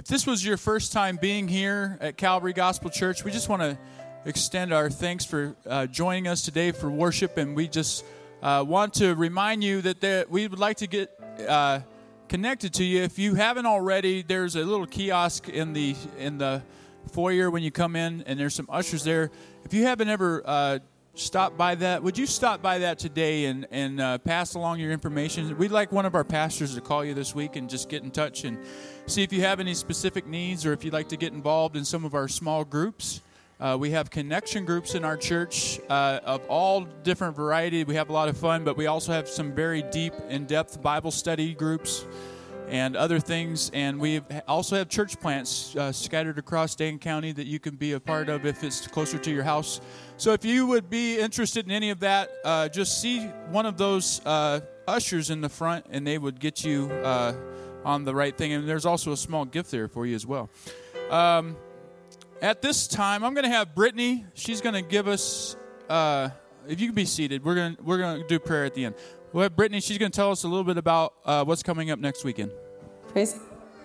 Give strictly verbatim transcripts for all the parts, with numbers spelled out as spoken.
this was your first time being here at Calvary Gospel Church, we just want to extend our thanks for uh, joining us today for worship, and we just uh, want to remind you that there, we would like to get uh, connected to you. If you haven't already, there's a little kiosk in the in the foyer when you come in, and there's some ushers there. If you haven't ever uh, stopped by that, would you stop by that today and, and uh, pass along your information? We'd like one of our pastors to call you this week and just get in touch and see if you have any specific needs, or if you'd like to get involved in some of our small groups. Uh, we have connection groups in our church uh, of all different variety. We have a lot of fun, but we also have some very deep, in-depth Bible study groups and other things. And we also have church plants uh, scattered across Dane County that you can be a part of if it's closer to your house. So if you would be interested in any of that, uh, just see one of those uh, ushers in the front, and they would get you uh, on the right thing. And there's also a small gift there for you as well. Um, at this time, I'm going to have Brittany. She's going to give us. Uh, if you can be seated, we're going to we're going to do prayer at the end. We'll have Brittany. She's going to tell us a little bit about uh, what's coming up next weekend. Praise.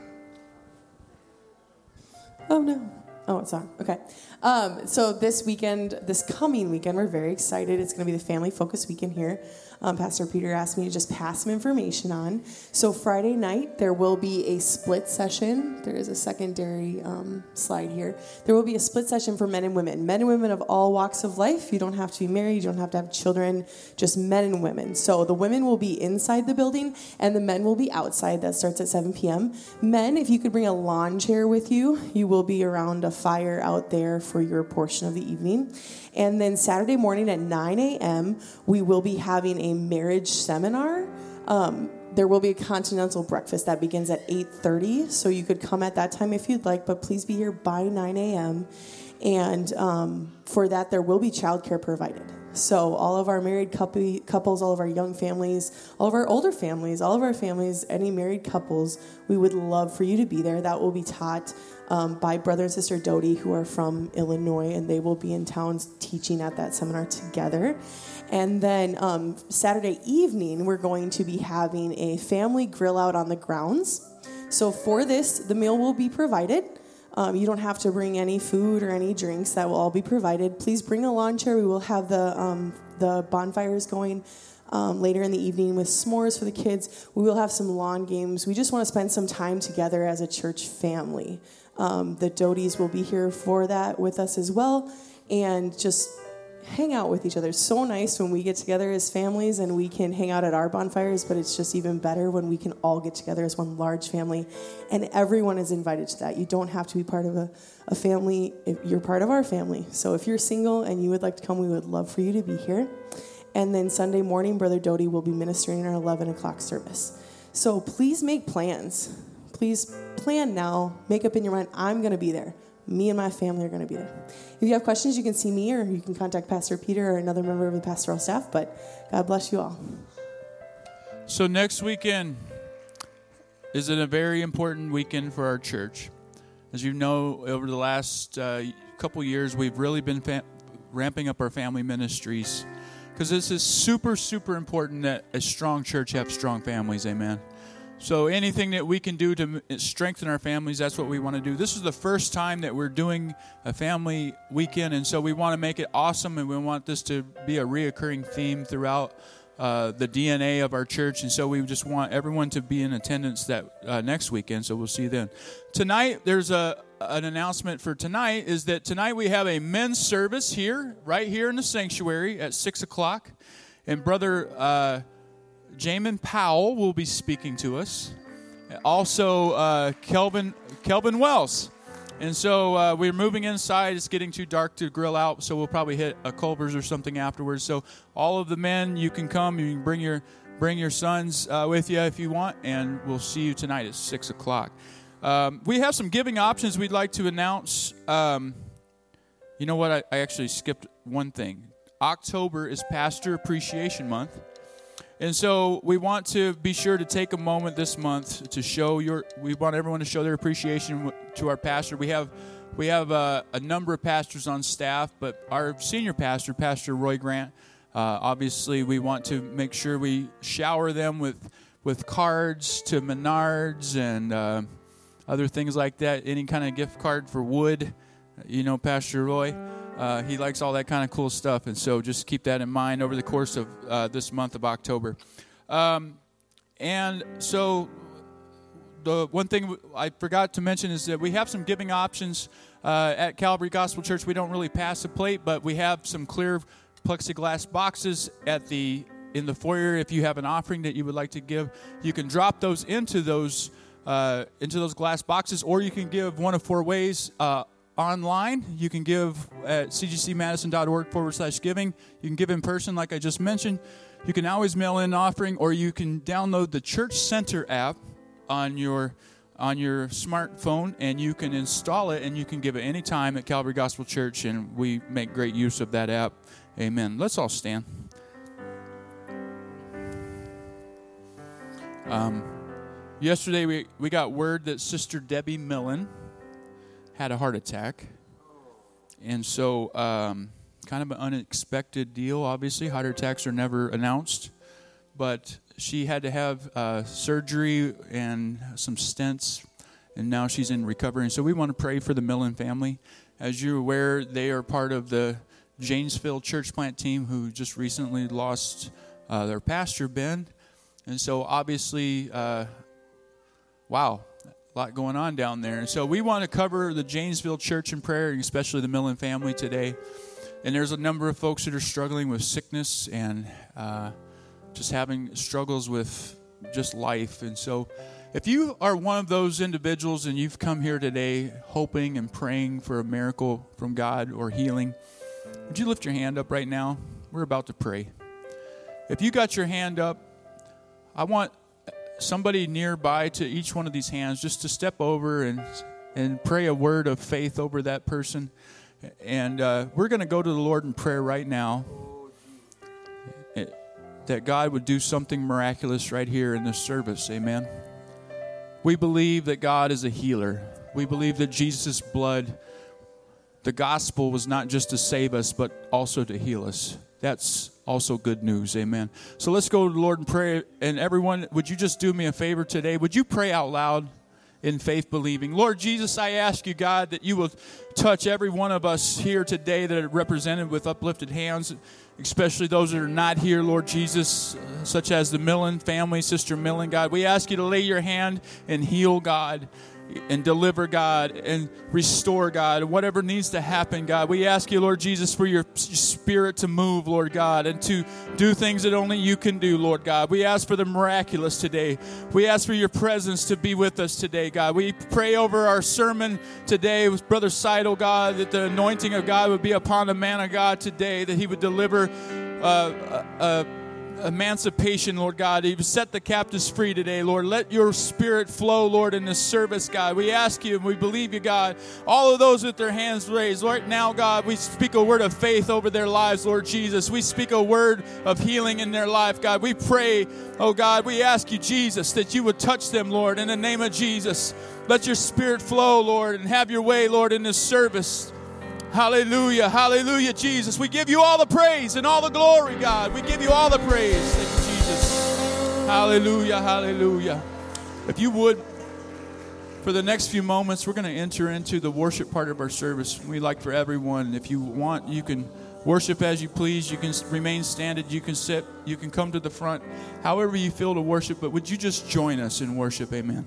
Oh no. Oh, it's on. Okay. Um, so this weekend, this coming weekend, we're very excited. It's going to be the Family Focus Weekend here. Um, Pastor Peter asked me to just pass some information on. So Friday night, there will be a split session. There is a secondary um, slide here. There will be a split session for men and women. Men and women of all walks of life. You don't have to be married. You don't have to have children. Just men and women. So the women will be inside the building, and the men will be outside. That starts at seven p.m. Men, if you could bring a lawn chair with you, you will be around a fire out there for your portion of the evening. And then Saturday morning at nine a.m., we will be having a marriage seminar. Um, there will be a continental breakfast that begins at eight thirty, so you could come at that time if you'd like, but please be here by nine a.m. And um, for that, there will be childcare provided. So all of our married couple, couples, all of our young families, all of our older families, all of our families, any married couples, we would love for you to be there. That will be taught um, by Brother and Sister Doty, who are from Illinois, and they will be in town teaching at that seminar together. And then um, Saturday evening, we're going to be having a family grill out on the grounds. So for this, the meal will be provided. Um, you don't have to bring any food or any drinks. That will all be provided. Please bring a lawn chair. We will have the um, the bonfires going um, later in the evening with s'mores for the kids. We will have some lawn games. We just want to spend some time together as a church family. Um, the Doties will be here for that with us as well, and just hang out with each other. It's so nice when we get together as families and we can hang out at our bonfires, but it's just even better when we can all get together as one large family, and everyone is invited to that. You don't have to be part of a, a family if you're part of our family. So if you're single and you would like to come, we would love for you to be here. And then Sunday morning, Brother Doty will be ministering in our eleven o'clock service. So please make plans. Please plan now. Make up in your mind, I'm going to be there. Me and my family are going to be there. If you have questions, you can see me, or you can contact Pastor Peter or another member of the pastoral staff, but God bless you all. So next weekend is a very important weekend for our church. As you know, over the last uh, couple years, we've really been fa- ramping up our family ministries, because this is super, super important that a strong church have strong families, amen. So anything that we can do to strengthen our families, that's what we want to do. This is the first time that we're doing a family weekend, and so we want to make it awesome, and we want this to be a reoccurring theme throughout uh, the D N A of our church. And so we just want everyone to be in attendance that uh, next weekend, so we'll see you then. Tonight, there's a an announcement for tonight, is that tonight we have a men's service here, right here in the sanctuary at six o'clock, and Brother Uh, Jamin Powell will be speaking to us. Also, uh, Kelvin Kelvin Wells. And so uh, we're moving inside. It's getting too dark to grill out, so we'll probably hit a Culver's or something afterwards. So all of the men, you can come. You can bring your bring your sons uh, with you if you want, and we'll see you tonight at six o'clock. Um, we have some giving options we'd like to announce. Um, you know what? I, I actually skipped one thing. October is Pastor Appreciation Month. And so we want to be sure to take a moment this month to show your, we want everyone to show their appreciation to our pastor. We have we have uh, a number of pastors on staff, but our senior pastor, Pastor Roy Grant, uh, obviously we want to make sure we shower them with, with cards to Menards and uh, other things like that. Any kind of gift card for wood, you know, Pastor Roy, uh, he likes all that kind of cool stuff. And so just keep that in mind over the course of uh, this month of October. Um, and so the one thing I forgot to mention is that we have some giving options uh, at Calvary Gospel Church. We don't really pass a plate, but we have some clear plexiglass boxes at the in the foyer. If you have an offering that you would like to give, you can drop those into those uh, into those glass boxes, or you can give one of four ways. Uh, online, you can give at c g c madison dot org forward slash giving. You can give in person, like I just mentioned. You can always mail in an offering, or you can download the Church Center app on your on your smartphone, and you can install it, and you can give it any time at Calvary Gospel Church, and we make great use of that app. Amen. Let's all stand. Um, yesterday we, we got word that Sister Debbie Millen had a heart attack. And so um, kind of an unexpected deal, obviously. Heart attacks are never announced. But she had to have uh, surgery and some stents, and now she's in recovery. And so we want to pray for the Millen family. As you're aware, they are part of the Janesville church plant team who just recently lost uh, their pastor, Ben. And so obviously, uh, wow, a lot going on down there. And so we want to cover the Janesville church in prayer, especially the Millen family today. And there's a number of folks that are struggling with sickness and uh, just having struggles with just life. And so if you are one of those individuals and you've come here today hoping and praying for a miracle from God or healing, would you lift your hand up right now? We're about to pray. If you got your hand up, I want somebody nearby to each one of these hands just to step over and and pray a word of faith over that person. And uh, we're going to go to the Lord in prayer right now, that God would do something miraculous right here in this service. Amen. We believe that God is a healer. We believe that Jesus' blood, the gospel, was not just to save us, but also to heal us. That's also good news. Amen. So let's go to the Lord in prayer. And everyone, would you just do me a favor today? Would you pray out loud in faith believing? Lord Jesus, I ask you, God, that you will touch every one of us here today that are represented with uplifted hands, especially those that are not here, Lord Jesus, such as the Millen family, Sister Millen, God. We ask you to lay your hand and heal, God, and deliver, God, and restore, God, whatever needs to happen, God. We ask you, Lord Jesus, for your spirit to move, Lord God, and to do things that only you can do, Lord God. We ask for the miraculous today. We ask for your presence to be with us today, God. We pray over our sermon today with Brother Seidel, God, that the anointing of God would be upon the man of God today, that he would deliver uh, uh, uh emancipation, Lord God. You've set the captives free today, Lord. Let your spirit flow, Lord, in this service, God. We ask you and we believe you, God. All of those with their hands raised, right now, God, we speak a word of faith over their lives, Lord Jesus. We speak a word of healing in their life, God. We pray, oh God, we ask you, Jesus, that you would touch them, Lord, in the name of Jesus. Let your spirit flow, Lord, and have your way, Lord, in this service. Hallelujah, hallelujah, Jesus. We give you all the praise and all the glory, God. We give you all the praise. Thank you, Jesus. Hallelujah, hallelujah. If you would, for the next few moments, we're going to enter into the worship part of our service. We'd like for everyone, if you want, you can worship as you please. You can remain standing. You can sit. You can come to the front. However you feel to worship, but would you just join us in worship? Amen.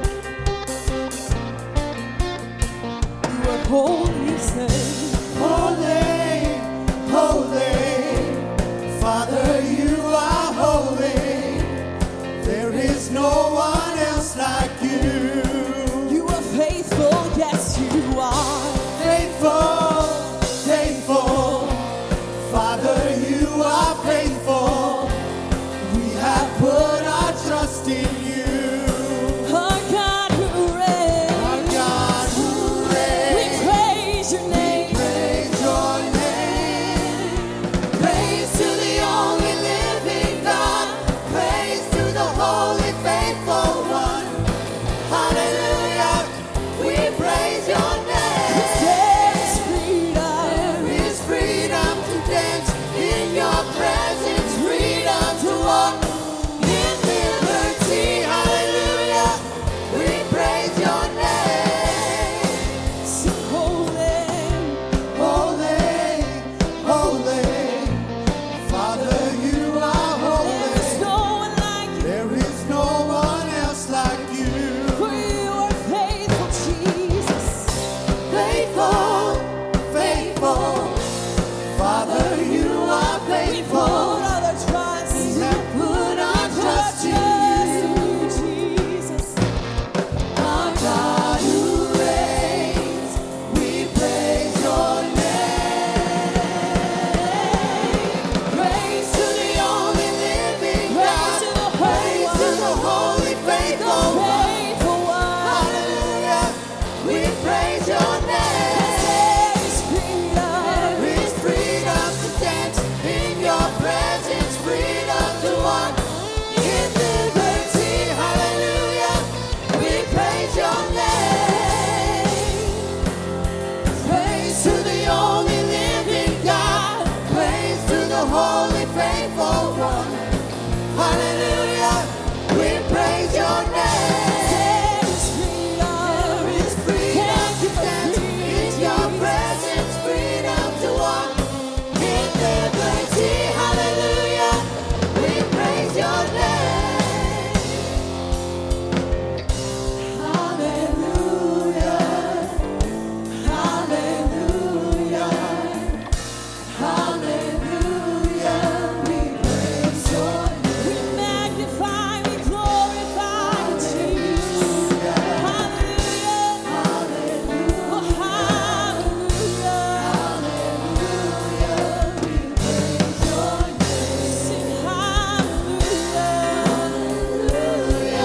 Holy, say, holy. holy, faithful one. Hallelujah, we praise your name. There is freedom, there is freedom to dance in your presence, freedom to walk in liberty. Hallelujah, we praise your name. Hallelujah, hallelujah, hallelujah, we praise your name. We magnify, we glorify Jesus. Hallelujah, hallelujah, oh, hallelujah, hallelujah, we praise your name. Sing hallelujah, hallelujah,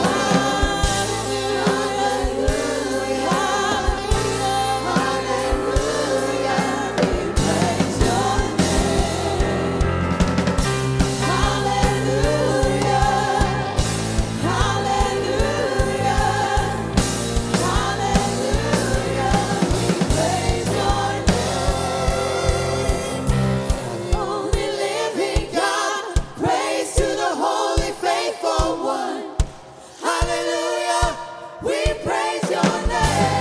hallelujah, hallelujah, we praise your name. Hallelujah, hallelujah, hallelujah, we praise your name. Only living God, praise to the holy, faithful one. Hallelujah, we praise your name.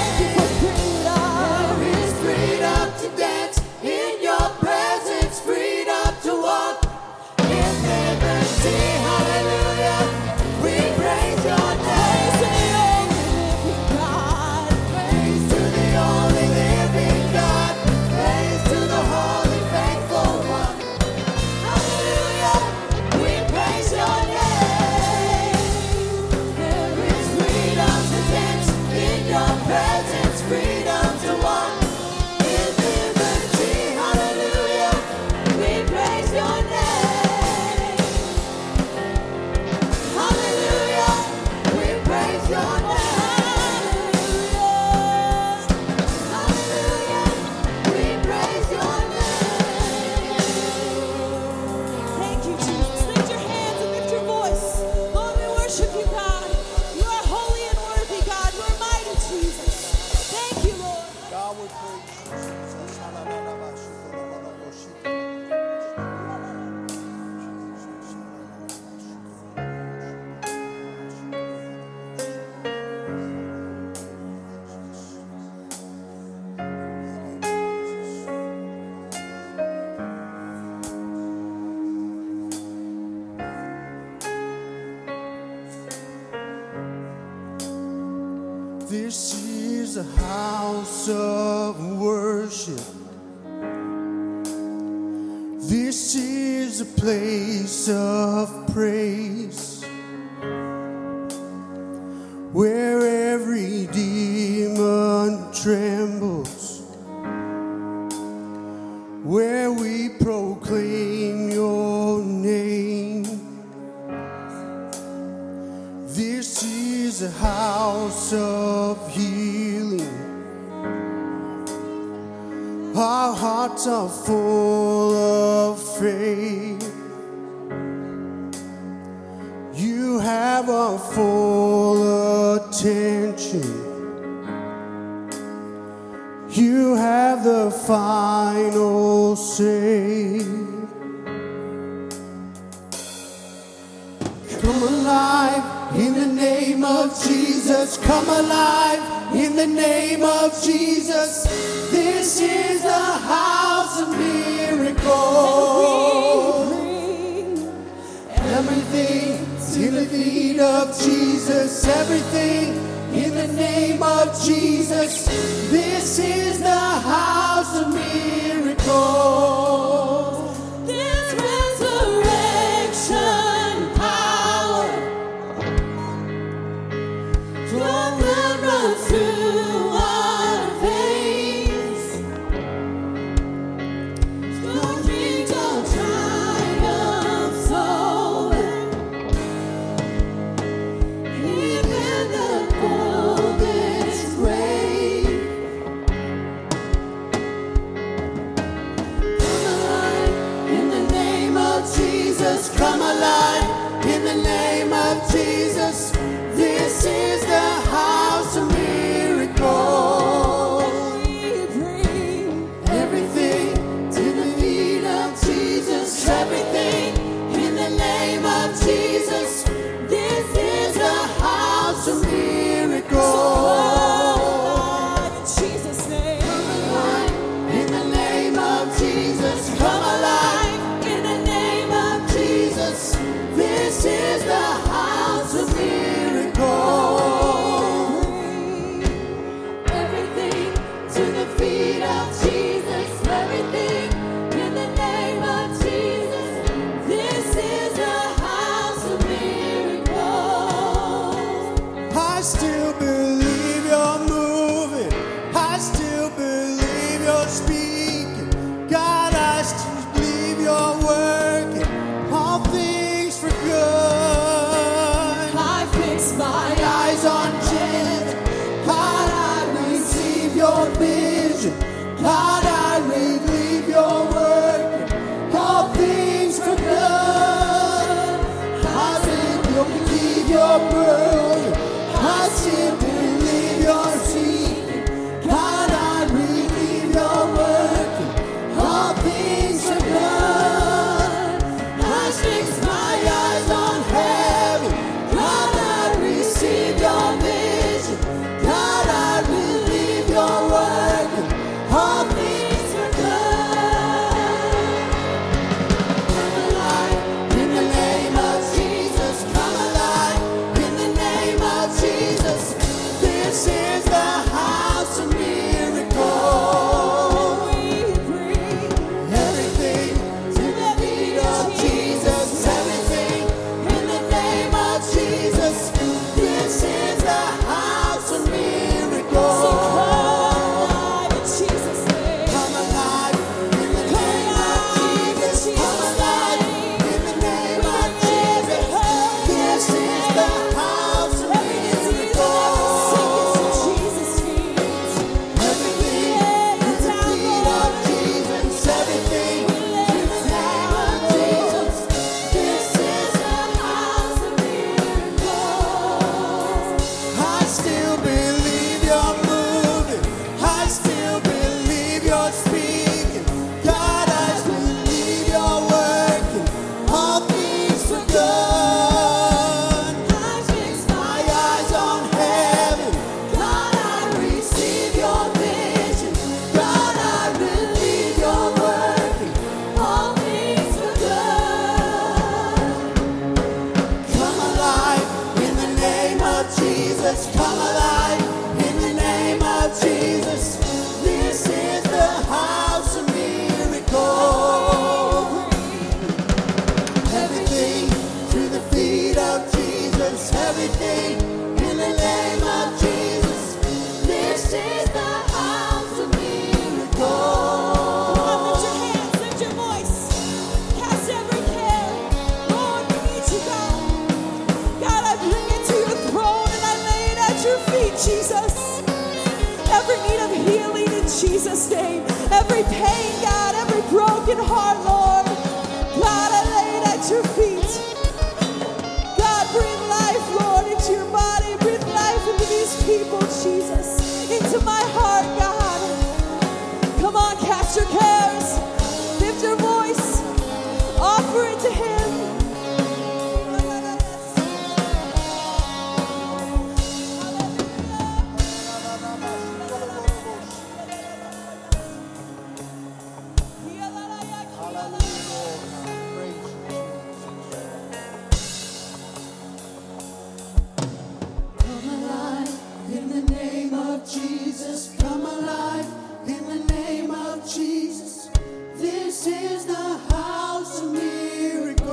There is freedom to dance in your presence, freedom to walk in liberty. Hallelujah, we praise your name. Praise to the only living God. Praise to the holy, faithful one. Hallelujah, we praise your name. There is freedom to dance in your presence, freedom to walk in liberty. Hallelujah, we praise your name. Hallelujah, we praise your name. Hallelujah, we praise your name. Thank you, Jesus. Lift your hands and lift your voice. Lord, we worship you, God. You are holy and worthy, God. You are mighty, Jesus. Thank you, Lord. God, we praise you, Jesus. This is a house of worship. This is a place of praise, where every demon trembles, where we proclaim your name. This is a house of healing. Our hearts are full of faith. You have our full attention. You have the final say. Come alive in the name of Jesus. Come alive in the name of Jesus. This is the house of miracles. Everything in the feet of Jesus. Everything in the name of Jesus. This is the house of miracles. This resurrection power. Your blood runs through our veins. Your kingdom triumphs over. Even the coldest grave. Jesus' name. Every pain, God, every broken heart, Lord, God, I lay it at your feet. God, breathe life, Lord, into your body. Breathe life into these people, Jesus, into my heart, God. Come on, cast your cares. Lift your voice. Offer it to him. Jesus, come alive in the name of Jesus. This is the house of miracles.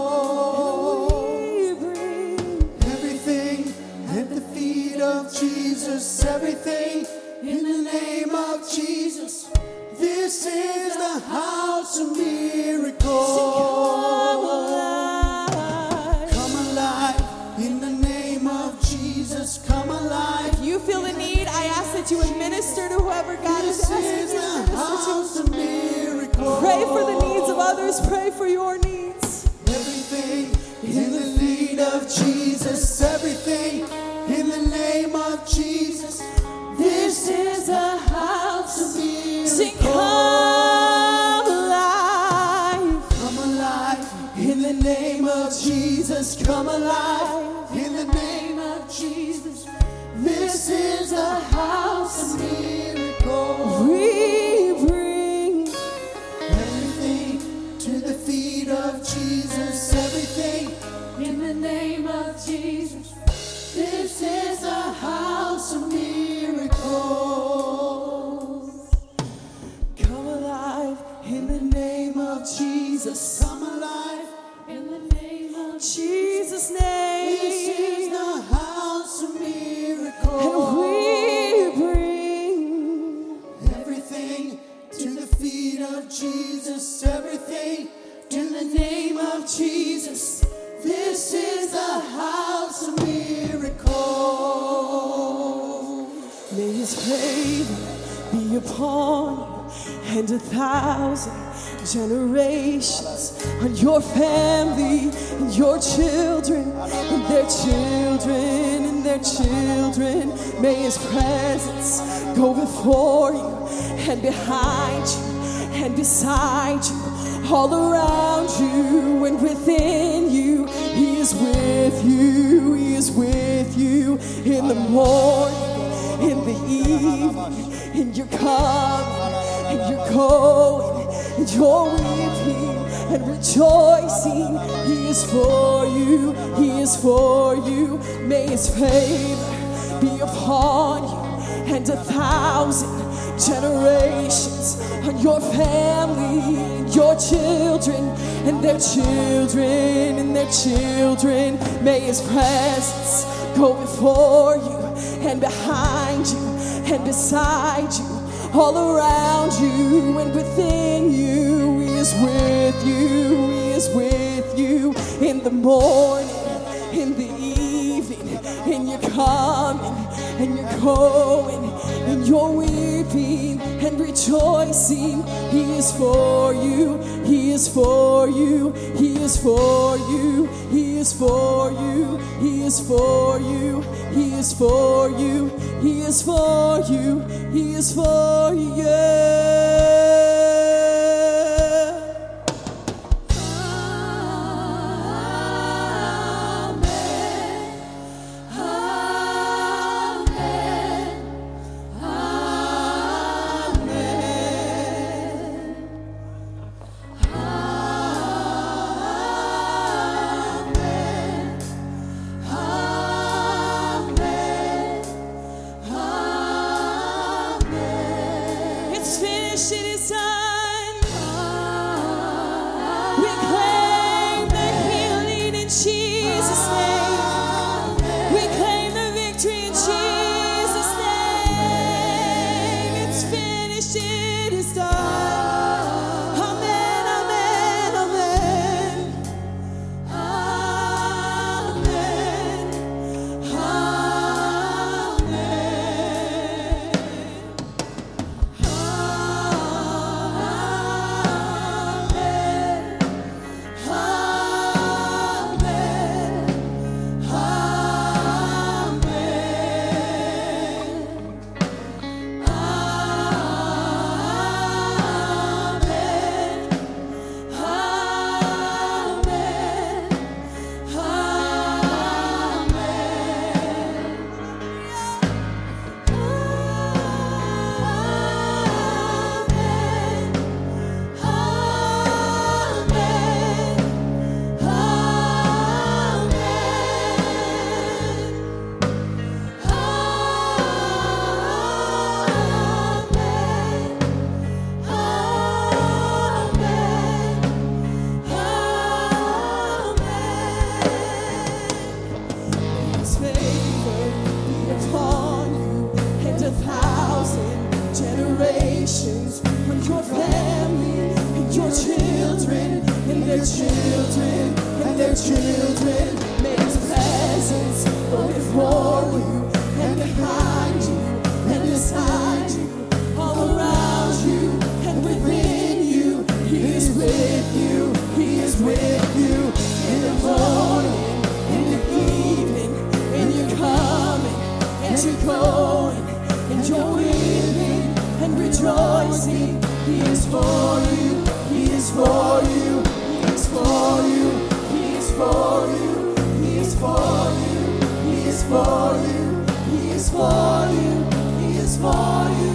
Everything at the feet of Jesus. Everything in the name of Jesus. This is the house of miracles. Come alive. Come alive in the name of Jesus. Come alive. If you feel the need, I ask that you would minister to whoever God is asking you to minister to. Pray for the needs of others. Pray for your needs. Everything in the need of Jesus. Everything in the name of Jesus. This is a house of miracles. Sing, come alive. Come alive in the name of Jesus. Come alive in the name of Jesus. This is a house of miracles. We bring everything to the feet of Jesus. Everything in the name of Jesus. This is a house of miracles. come alive in the name of Jesus. Come alive in the name of Jesus' name. This is the house of miracles. And we bring everything to the feet of Jesus. Everything in the name of Jesus. This is the house of miracles. May his favor be upon you and a thousand generations on your family and your children and their children and their children. May his presence go before you and behind you and beside you, all around you and within you. He is with you, he is with you in the morning, in the evening, in your coming, and you're going, and you're weeping and rejoicing. He is for you, he is for you. May his favor be upon you and a thousand generations on your family and your children and their children and their children. May his presence go before you and behind you and beside you, all around you and within you. He is with you, he is with you in the morning, in the evening, in your coming and you're going, and you're weeping and rejoicing. He is for you, he is for you, he is for you, he is for you, he is for you, he is for you, he is for you, he is for you. Yeah. It is children and their children. May His presence go before you and behind you and beside you, all around you and within you. He is with you, He is with you in the morning, in the evening, and you're coming and you're going and you're weeping and rejoicing. He is for you, He is for you, He is for you, He is for you, He is for you, He is for you, He is for you, He is for you.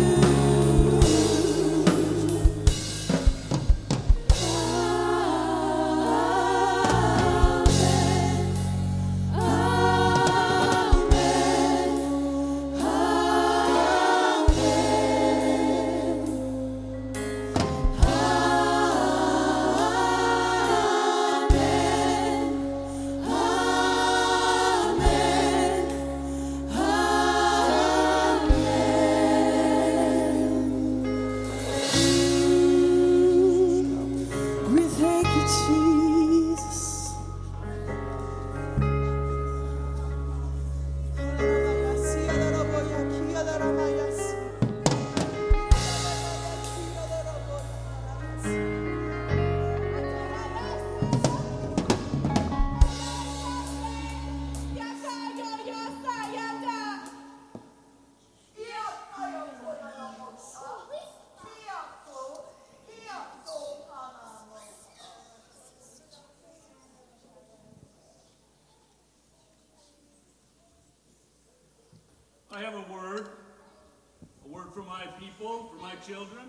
I have a word, a word for my people, for my children.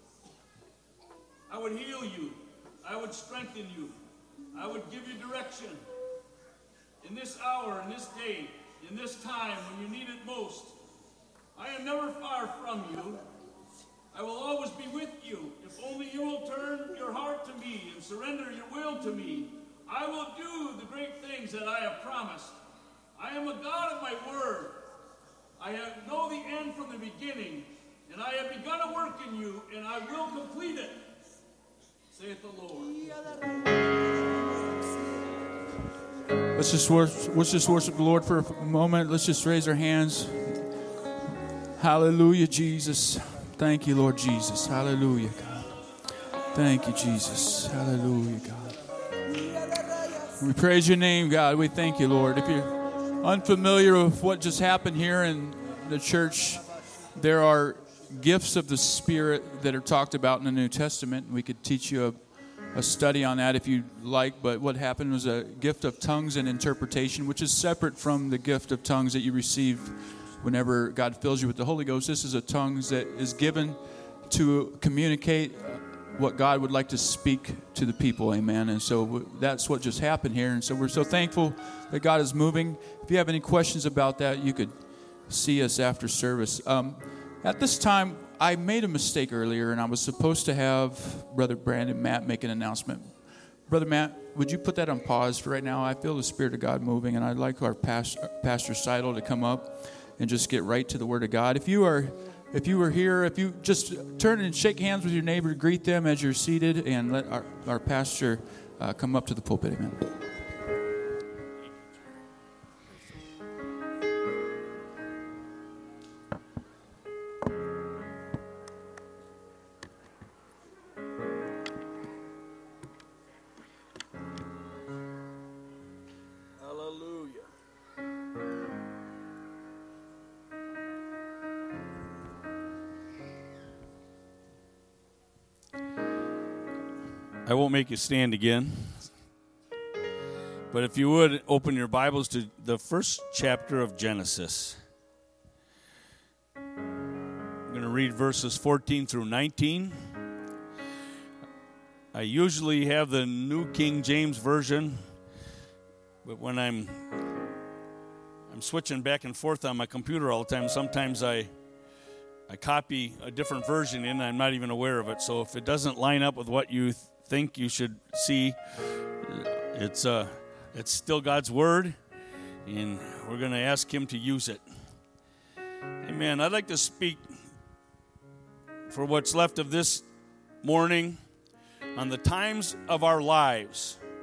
I would heal you. I would strengthen you. I would give you direction. In this hour, in this day, in this time when you need it most, I am never far from you. I will always be with you. If only you will turn your heart to me and surrender your will to me, I will do the great things that I have promised. I am a God of my word. I have know the end from the beginning, and I have begun a work in you, and I will complete it, saith the Lord. Let's just worship, let's just worship the Lord for a moment. Let's just raise our hands. Hallelujah, Jesus. Thank you, Lord Jesus. Hallelujah, God. Thank you, Jesus. Hallelujah, God. We praise your name, God. We thank you, Lord. If you're unfamiliar with what just happened here in the church, there are gifts of the Spirit that are talked about in the New Testament. We could teach you a, a study on that if you'd like, but what happened was a gift of tongues and interpretation, which is separate from the gift of tongues that you receive whenever God fills you with the Holy Ghost. This is a tongues that is given to communicate what God would like to speak to the people, amen. And so that's what just happened here. And so we're so thankful that God is moving. If you have any questions about that, you could see us after service. Um, at this time, I made a mistake earlier, and I was supposed to have Brother Brandon Matt make an announcement. Brother Matt, would you put that on pause for right now? I feel the Spirit of God moving, and I'd like our past, Pastor Seidel to come up and just get right to the Word of God. If you are... If you were here, if you just turn and shake hands with your neighbor, greet them as you're seated, and let our, our pastor uh, come up to the pulpit. Amen. I won't make you stand again. But if you would, open your Bibles to the first chapter of Genesis. I'm going to read verses fourteen through nineteen. I usually have the New King James Version, but when I'm I'm switching back and forth on my computer all the time, sometimes I I copy a different version in and I'm not even aware of it. So if it doesn't line up with what you th- think you should see, it's uh it's still God's word, and we're going to ask him to use it. Amen. I'd like to speak for what's left of this morning on the times of our lives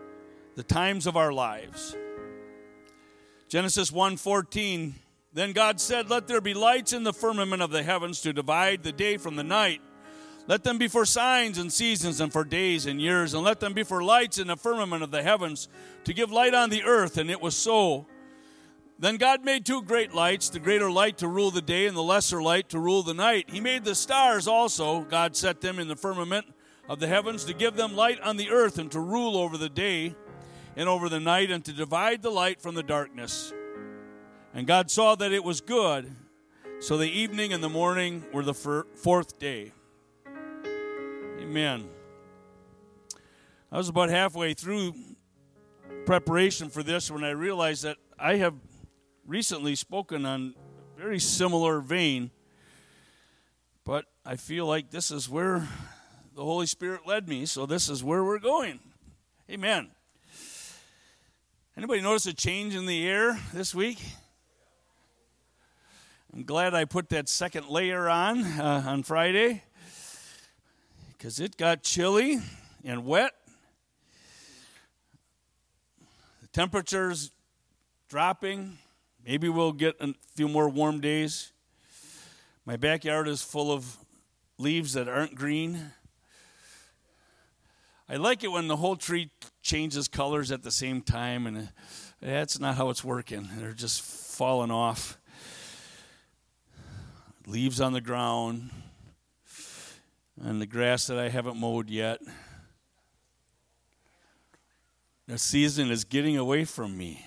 the times of our lives. Genesis one fourteen, then God said, let there be lights in the firmament of the heavens to divide the day from the night. Let them be for signs and seasons and for days and years, and let them be for lights in the firmament of the heavens to give light on the earth. And it was so. Then God made two great lights, the greater light to rule the day and the lesser light to rule the night. He made the stars also. God set them in the firmament of the heavens to give them light on the earth and to rule over the day and over the night and to divide the light from the darkness. And God saw that it was good. So the evening and the morning were the fir- fourth day. Amen. I was about halfway through preparation for this when I realized that I have recently spoken on a very similar vein, but I feel like this is where the Holy Spirit led me, so this is where we're going. Amen. Anybody notice a change in the air this week? I'm glad I put that second layer on uh, on Friday because it got chilly and wet. The temperature's dropping. Maybe we'll get a few more warm days. My backyard is full of leaves that aren't green. I like it when the whole tree changes colors at the same time, and that's not how it's working. They're just falling off. Leaves on the ground, and the grass that I haven't mowed yet. The season is getting away from me.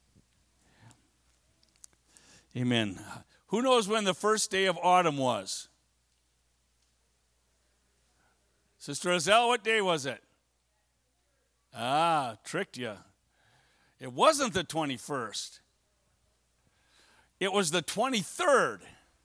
Amen. Who knows when the first day of autumn was? Sister Azelle, what day was it? Ah, tricked you. It wasn't the twenty-first. It was the twenty-third.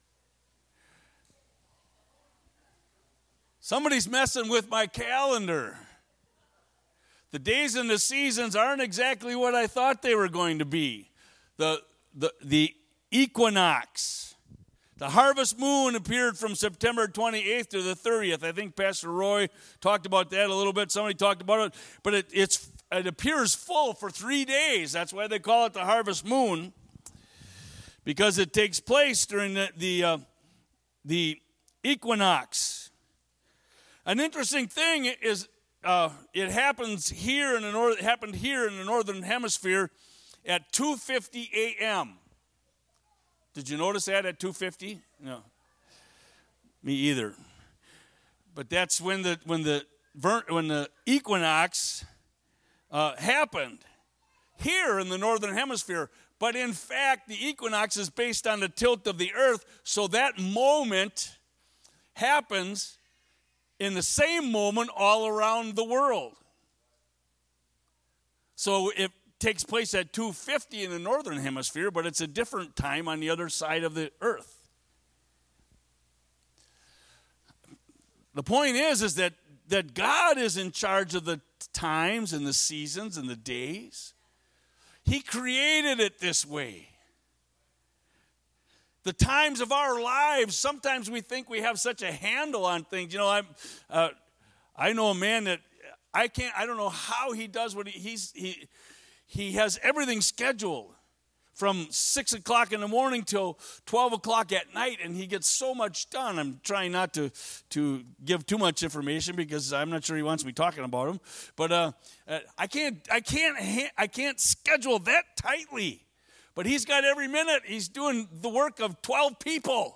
Somebody's messing with my calendar. The days and the seasons aren't exactly what I thought they were going to be. The, the, the equinox. The harvest moon appeared from September twenty-eighth to the thirtieth. I think Pastor Roy talked about that a little bit. Somebody talked about it. But it, it's, it appears full for three days. That's why they call it the harvest moon. Because it takes place during the, the, uh, the equinox. An interesting thing is uh, it happens here in the north. It happened here in the northern hemisphere at two fifty a.m. Did you notice that at two fifty? No, me either. But that's when the when the when the equinox uh, happened here in the northern hemisphere. But in fact, the equinox is based on the tilt of the earth, so that moment happens in the same moment all around the world. So it takes place at two fifty in the northern hemisphere, but it's a different time on the other side of the earth. The point is, is that, that God is in charge of the times and the seasons and the days. He created it this way. The times of our lives, sometimes we think we have such a handle on things. You know, I'm, uh, I know a man that I can't, I don't know how he does what he, he's, he, he has everything scheduled from six o'clock in the morning till twelve o'clock at night, and he gets so much done. I'm trying not to, to give too much information because I'm not sure he wants me talking about him. But uh, I can't, I can't, I can't schedule that tightly. But he's got every minute, he's doing the work of twelve people.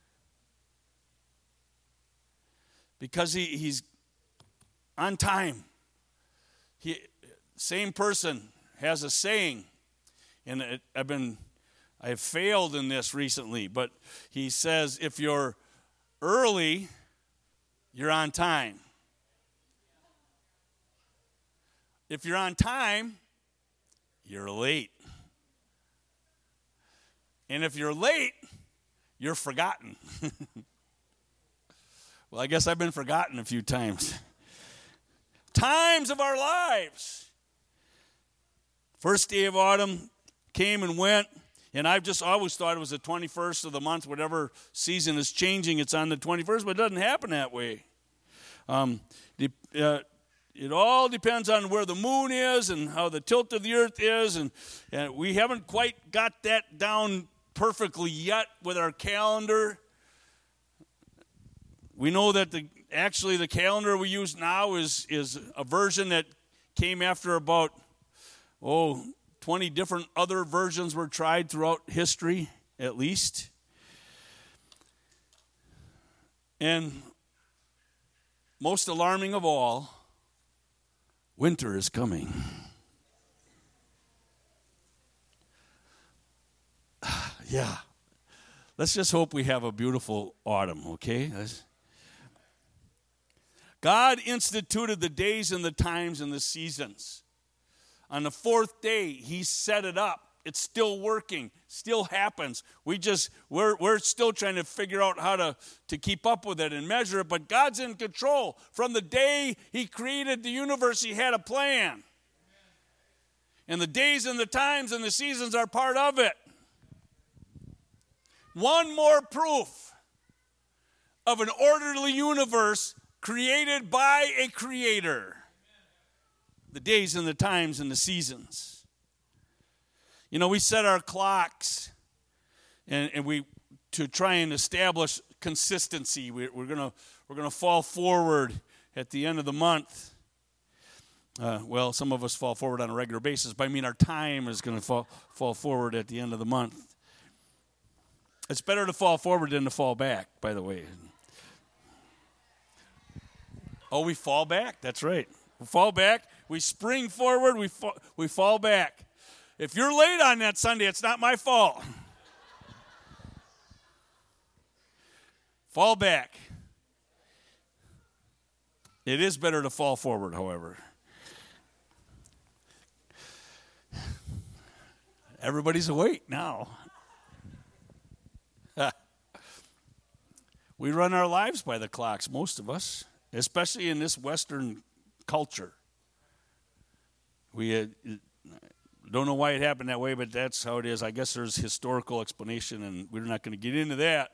Because he, he's on time. He, same person has a saying, and it, I've been, I've failed in this recently, but he says, if you're early, you're on time. If you're on time, you're late. And if you're late, you're forgotten. Well, I guess I've been forgotten a few times. Times of our lives. First day of autumn came and went, and I've just always thought it was the twenty-first of the month. Whatever season is changing, it's on the twenty-first, but it doesn't happen that way. Um, the, uh, it all depends on where the moon is and how the tilt of the earth is, and, and we haven't quite got that down perfectly yet with our calendar. We know that the actually the calendar we use now is is a version that came after about oh twenty different other versions were tried throughout history, at least. And most alarming of all, winter is coming. Yeah. Let's just hope we have a beautiful autumn, okay? Let's... God instituted the days and the times and the seasons. On the fourth day, he set it up. It's still working, still happens. We just, we're, we're still trying to figure out how to, to keep up with it and measure it, but God's in control. From the day he created the universe, he had a plan. And the days and the times and the seasons are part of it. One more proof of an orderly universe created by a creator. The days and the times and the seasons. You know, we set our clocks and, and we to try and establish consistency. We, we're gonna we're gonna fall forward at the end of the month. Uh, well, some of us fall forward on a regular basis, but I mean our time is gonna fall fall forward at the end of the month. It's better to fall forward than to fall back, by the way. Oh, we fall back? That's right. We fall back, we spring forward, we fa- we fall back. If you're late on that Sunday, it's not my fault. Fall back. It is better to fall forward, however. Everybody's awake now. We run our lives by the clocks, most of us, especially in this Western culture. We uh, don't know why it happened that way, but that's how it is. I guess there's historical explanation, and we're not going to get into that.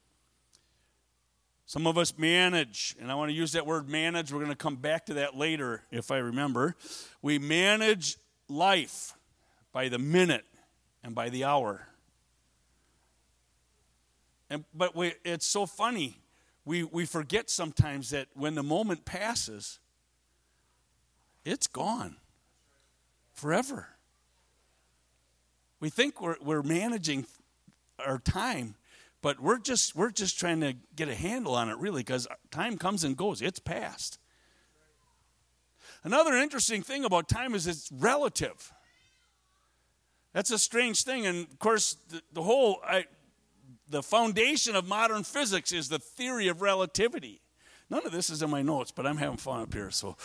Some of us manage, and I want to use that word manage. We're going to come back to that later, if I remember. We manage life by the minute and by the hour. And but we, it's so funny. We we forget sometimes that when the moment passes, it's gone forever. We think we're we're managing our time, but we're just we're just trying to get a handle on it, really, because time comes and goes. It's past. Another interesting thing about time is it's relative. That's a strange thing, and of course, the, the whole I, the foundation of modern physics is the theory of relativity. None of this is in my notes, but I'm having fun up here. So,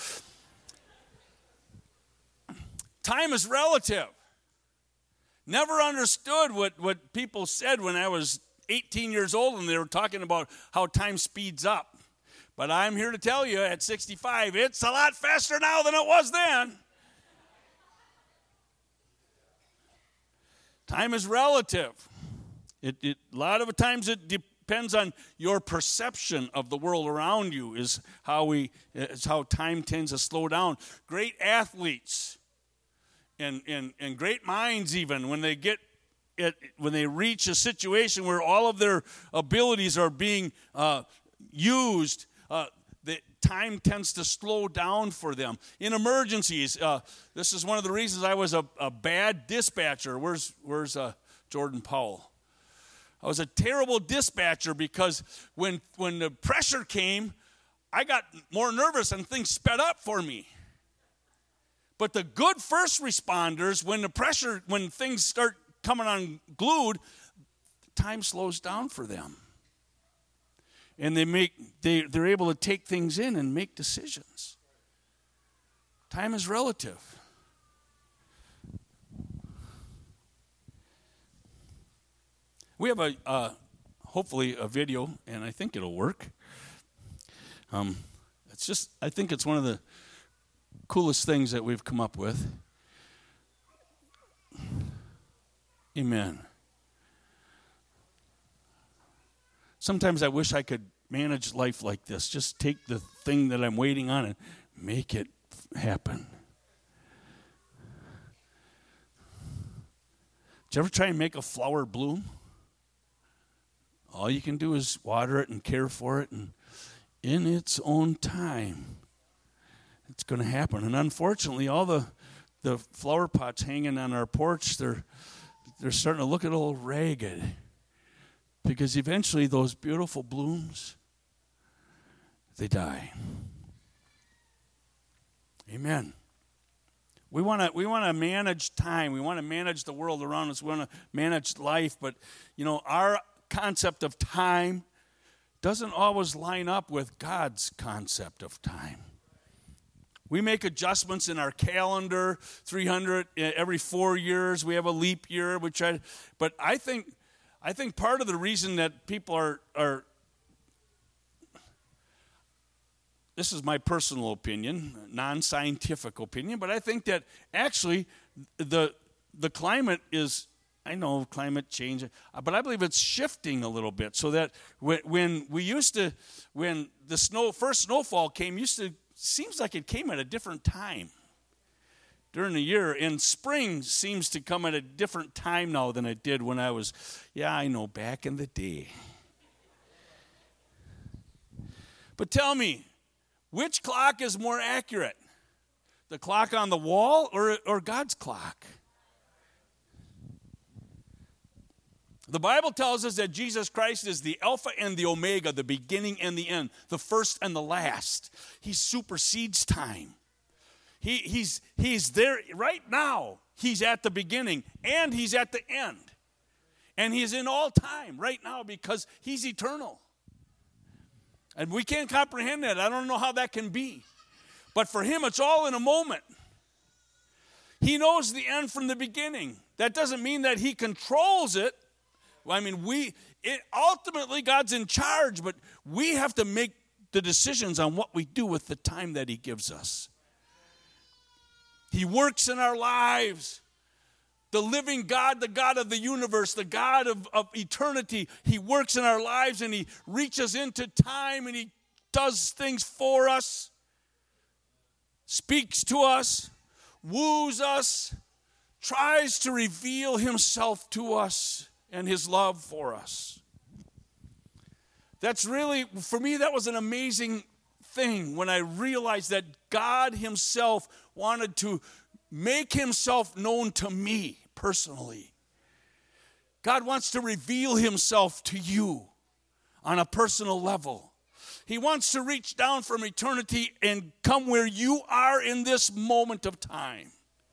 time is relative. Never understood what, what people said when I was eighteen years old and they were talking about how time speeds up. But I'm here to tell you, at sixty-five, it's a lot faster now than it was then. Time is relative. It, it, a lot of times it depends on your perception of the world around you is how we is how time tends to slow down. Great athletes and, and, and great minds, even when they get it, when they reach a situation where all of their abilities are being uh, used, uh, the time tends to slow down for them. In emergencies, uh, this is one of the reasons I was a, a bad dispatcher. Where's where's uh, Jordan Powell? I was a terrible dispatcher because when when the pressure came, I got more nervous and things sped up for me. But the good first responders, when the pressure, when things start coming unglued, time slows down for them. And they make they, they're able to take things in and make decisions. Time is relative. We have a uh, hopefully a video, and I think it'll work. Um, it's just I think it's one of the coolest things that we've come up with. Amen. Sometimes I wish I could manage life like this. Just take the thing that I'm waiting on and make it happen. Did you ever try and make a flower bloom? All you can do is water it and care for it, and in its own time, it's going to happen. And unfortunately, all the the flower pots hanging on our porch, they're they're starting to look a little ragged, because eventually those beautiful blooms, they die. Amen. We want to we want to manage time. We want to manage the world around us. We want to manage life, but you know, our concept of time doesn't always line up with God's concept of time. We make adjustments in our calendar, three hundred every four years. We have a leap year. We try, but I think, I think part of the reason that people are are. This is my personal opinion, non-scientific opinion, but I think that actually the the climate is. I know climate change, but I believe it's shifting a little bit, so that when, when we used to, when the snow first snowfall came, used to seems like it came at a different time during the year. And spring seems to come at a different time now than it did when I was, yeah, I know, back in the day. But tell me, which clock is more accurate? The clock on the wall or, or God's clock? The Bible tells us that Jesus Christ is the Alpha and the Omega, the beginning and the end, the first and the last. He supersedes time. He, he's, he's there right now. He's at the beginning and he's at the end. And he's in all time right now because he's eternal. And we can't comprehend that. I don't know how that can be. But for him, it's all in a moment. He knows the end from the beginning. That doesn't mean that he controls it. I mean, we it, ultimately God's in charge, but we have to make the decisions on what we do with the time that he gives us. He works in our lives. The living God, the God of the universe, the God of, of eternity, he works in our lives and he reaches into time and he does things for us, speaks to us, woos us, tries to reveal himself to us and his love for us. That's really, for me, that was an amazing thing when I realized that God himself wanted to make himself known to me personally. God wants to reveal himself to you on a personal level. He wants to reach down from eternity and come where you are in this moment of time.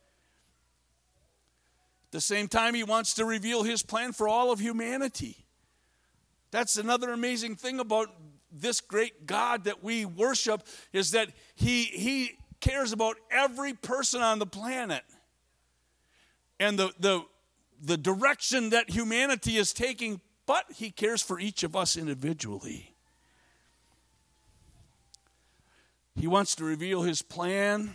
At the same time, he wants to reveal his plan for all of humanity. That's another amazing thing about this great God that we worship, is that he, he cares about every person on the planet. And the, the, the direction that humanity is taking, but he cares for each of us individually. He wants to reveal his plan,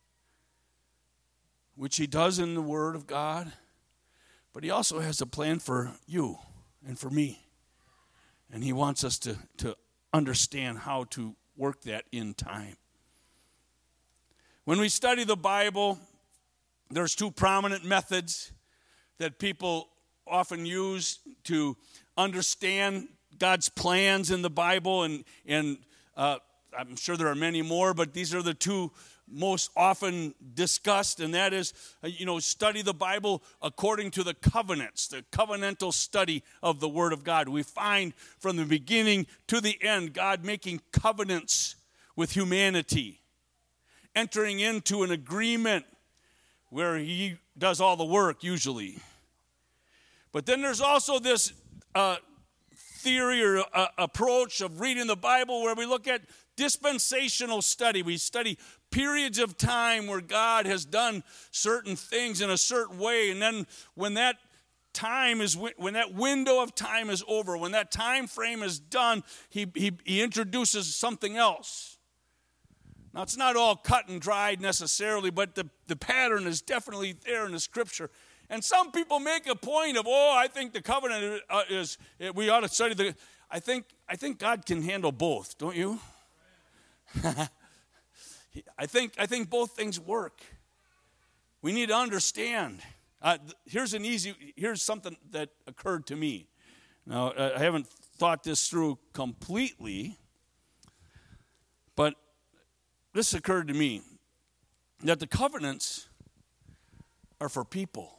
which he does in the Word of God, but he also has a plan for you and for me. And he wants us to, to understand how to work that in time. When we study the Bible, there's two prominent methods that people often use to understand God's plans in the Bible, and, and uh, I'm sure there are many more, but these are the two most often discussed, and that is, you know, study the Bible according to the covenants, the covenantal study of the Word of God. We find from the beginning to the end God making covenants with humanity, entering into an agreement where he does all the work usually. But then there's also this uh, theory or uh, approach of reading the Bible where we look at dispensational study. We study periods of time where God has done certain things in a certain way, and then when that time is, when that window of time is over, when that time frame is done, he, he, he introduces something else. Now, it's not all cut and dried necessarily, but the, the pattern is definitely there in the Scripture. And some people make a point of, oh, I think the covenant uh, is, we ought to study the, I think, I think God can handle both, don't you? I think, I think both things work. We need to understand. Uh, th- here's an easy, here's something that occurred to me. Now, I haven't thought this through completely, but this occurred to me, that the covenants are for people.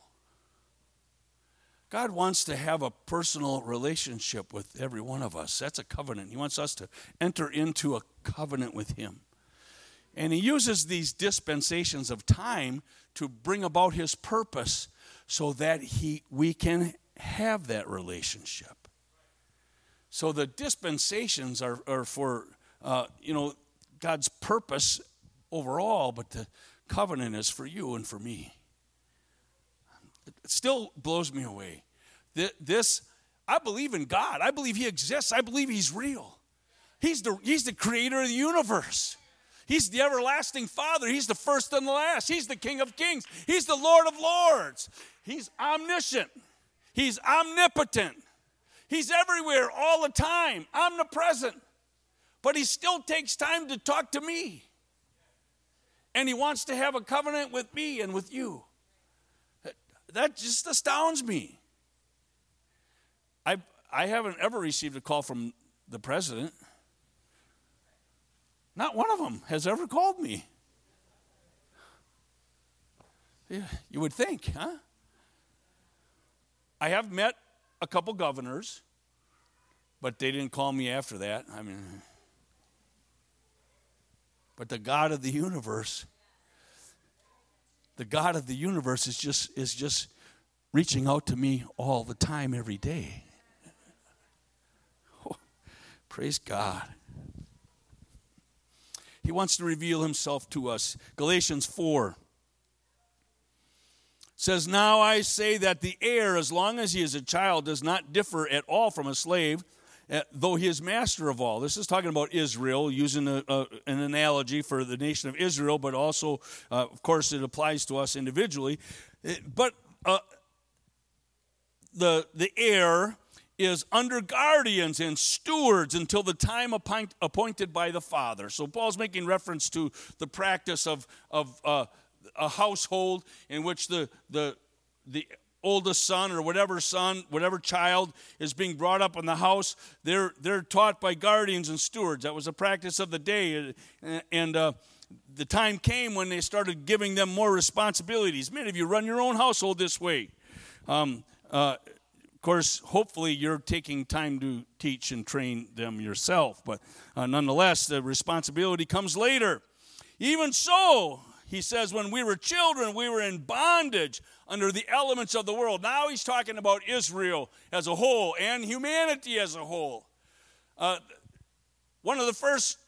God wants to have a personal relationship with every one of us. That's a covenant. He wants us to enter into a covenant with him. And he uses these dispensations of time to bring about his purpose so that he we can have that relationship. So the dispensations are, are for, uh, you know, God's purpose overall, but the covenant is for you and for me. It still blows me away. This, I believe in God. I believe he exists. I believe he's real. He's the, he's the creator of the universe. He's the everlasting Father. He's the first and the last. He's the King of kings. He's the Lord of lords. He's omniscient. He's omnipotent. He's everywhere all the time, omnipresent. But he still takes time to talk to me. And he wants to have a covenant with me and with you. That just astounds me. I I haven't ever received a call from the president. Not one of them has ever called me. Yeah, you would think, huh? I have met a couple governors, but they didn't call me after that. I mean, but the God of the universe, the God of the universe is just is just reaching out to me all the time, every day. Oh, praise God. He wants to reveal himself to us. Galatians four says, "Now I say that the heir, as long as he is a child, does not differ at all from a slave, uh, though he is master of all." This is talking about Israel, using a, a, an analogy for the nation of Israel, but also, uh, of course, it applies to us individually. It, but uh, the the heir is under guardians and stewards until the time appoint, appointed by the father. So Paul's making reference to the practice of of uh, a household in which the the the oldest son or whatever son, whatever child is being brought up in the house, they're they're taught by guardians and stewards. That was a practice of the day, and uh, the time came when they started giving them more responsibilities. Many of you run your own household this way. Um, uh, Of course, hopefully you're taking time to teach and train them yourself, but uh, nonetheless, the responsibility comes later. Even so, he says, when we were children, we were in bondage under the elements of the world. Now he's talking about Israel as a whole and humanity as a whole. Uh, one of the first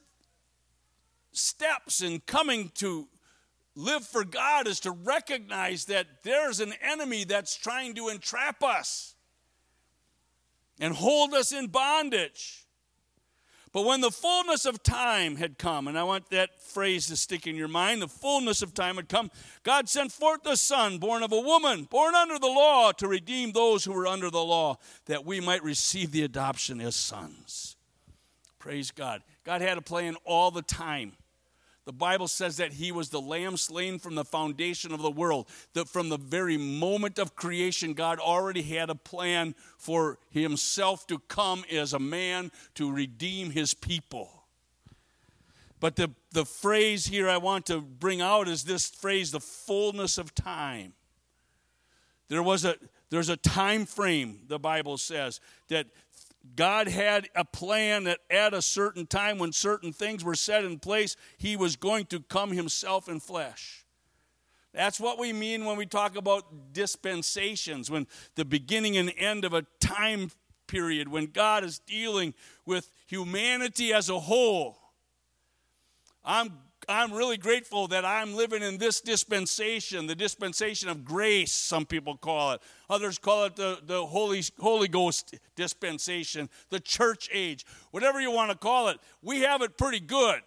steps in coming to live for God is to recognize that there's an enemy that's trying to entrap us and hold us in bondage. But when the fullness of time had come, and I want that phrase to stick in your mind, the fullness of time had come, God sent forth the Son, born of a woman, born under the law, to redeem those who were under the law, that we might receive the adoption as sons. Praise God. God had a plan all the time. The Bible says that he was the lamb slain from the foundation of the world. That from the very moment of creation, God already had a plan for himself to come as a man to redeem his people. But the, the phrase here I want to bring out is this phrase, the fullness of time. There was a, there's a time frame, the Bible says, that God had a plan that at a certain time when certain things were set in place, he was going to come himself in flesh. That's what we mean when we talk about dispensations, when the beginning and end of a time period, when God is dealing with humanity as a whole. I'm I'm really grateful that I'm living in this dispensation, the dispensation of grace, some people call it. Others call it the, the Holy, Holy Ghost dispensation, the church age, whatever you want to call it. We have it pretty good.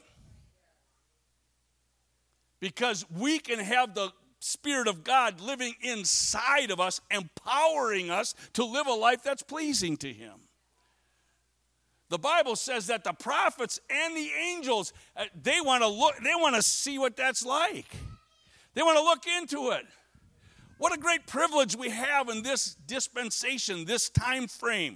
Because we can have the Spirit of God living inside of us, empowering us to live a life that's pleasing to him. The Bible says that the prophets and the angels, uh, they want to look, they want to see what that's like. They want to look into it. What a great privilege we have in this dispensation, this time frame.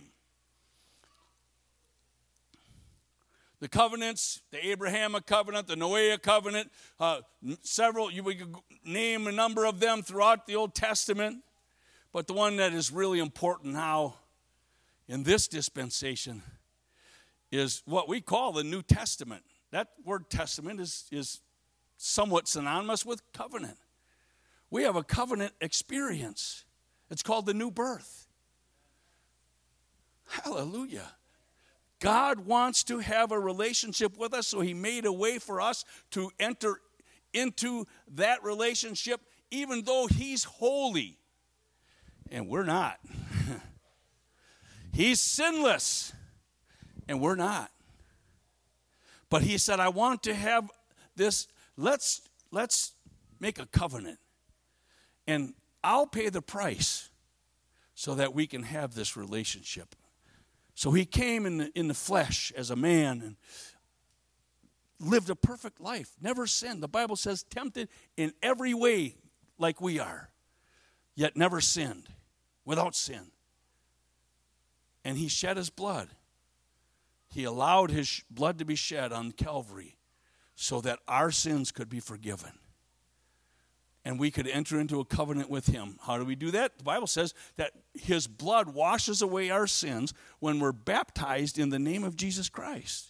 The covenants, the Abrahamic covenant, the Noahic covenant, uh, several, you, we could name a number of them throughout the Old Testament. But the one that is really important now in this dispensation is what we call the New Testament. That word testament is, is somewhat synonymous with covenant. We have a covenant experience. It's called the new birth. Hallelujah. God wants to have a relationship with us, so he made a way for us to enter into that relationship, even though he's holy. And we're not. He's sinless, and we're not. But he said, I want to have this, let's, let's make a covenant. And I'll pay the price so that we can have this relationship. So he came in the, in the flesh as a man and lived a perfect life, never sinned. The Bible says tempted in every way like we are, yet never sinned, without sin. And he shed his blood. He allowed his blood to be shed on Calvary so that our sins could be forgiven. And we could enter into a covenant with him. How do we do that? The Bible says that his blood washes away our sins when we're baptized in the name of Jesus Christ.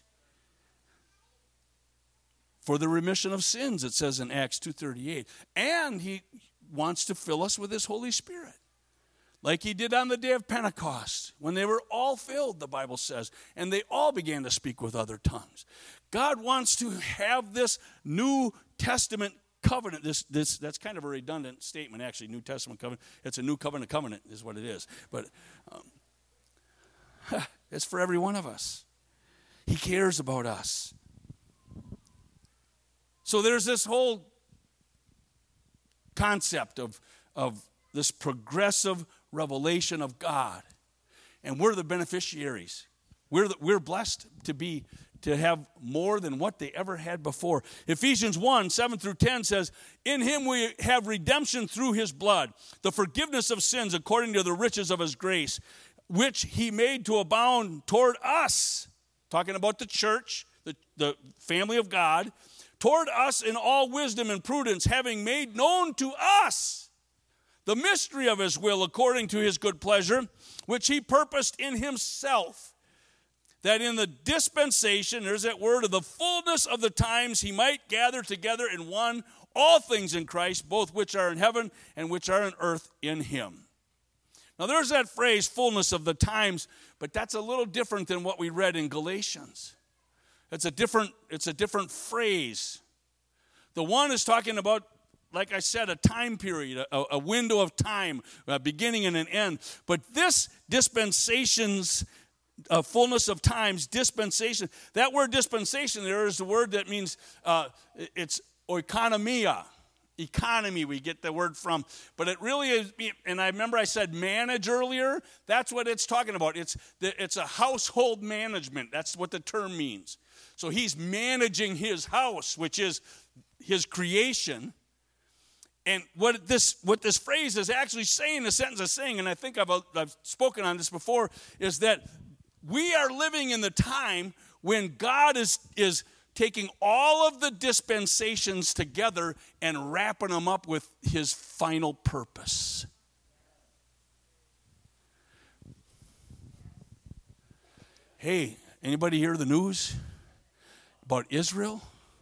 For the remission of sins, it says in Acts two thirty-eight. And he wants to fill us with his Holy Spirit. Like he did on the day of Pentecost, when they were all filled, the Bible says, and they all began to speak with other tongues. God wants to have this New Testament covenant. This, this, that's kind of a redundant statement, actually, New Testament covenant. It's a new covenant covenant is what it is. But um, it's for every one of us. He cares about us. So there's this whole concept of, of this progressive revelation of God. And we're the beneficiaries. We're, the, we're blessed to be to have more than what they ever had before. Ephesians one, seven through ten says, in him we have redemption through his blood, the forgiveness of sins according to the riches of his grace, which he made to abound toward us, talking about the church, the, the family of God, toward us in all wisdom and prudence, having made known to us the mystery of his will according to his good pleasure, which he purposed in himself, that in the dispensation, there's that word, of the fullness of the times, he might gather together in one all things in Christ, both which are in heaven and which are on earth in him. Now there's that phrase, fullness of the times, but that's a little different than what we read in Galatians. It's a different, it's a different phrase. The one is talking about, like I said, a time period, a, a window of time, a beginning and an end. But this dispensation's uh, fullness of times, dispensation, that word dispensation there is the word that means, uh, it's oikonomia, economy we get the word from. But it really is, and I remember I said manage earlier, that's what it's talking about. It's, the, it's a household management. That's what the term means. So he's managing his house, which is his creation. And what this what this phrase is actually saying, the sentence is saying, and I think I've, I've spoken on this before, is that we are living in the time when God is, is taking all of the dispensations together and wrapping them up with his final purpose. Hey, anybody hear the news about Israel?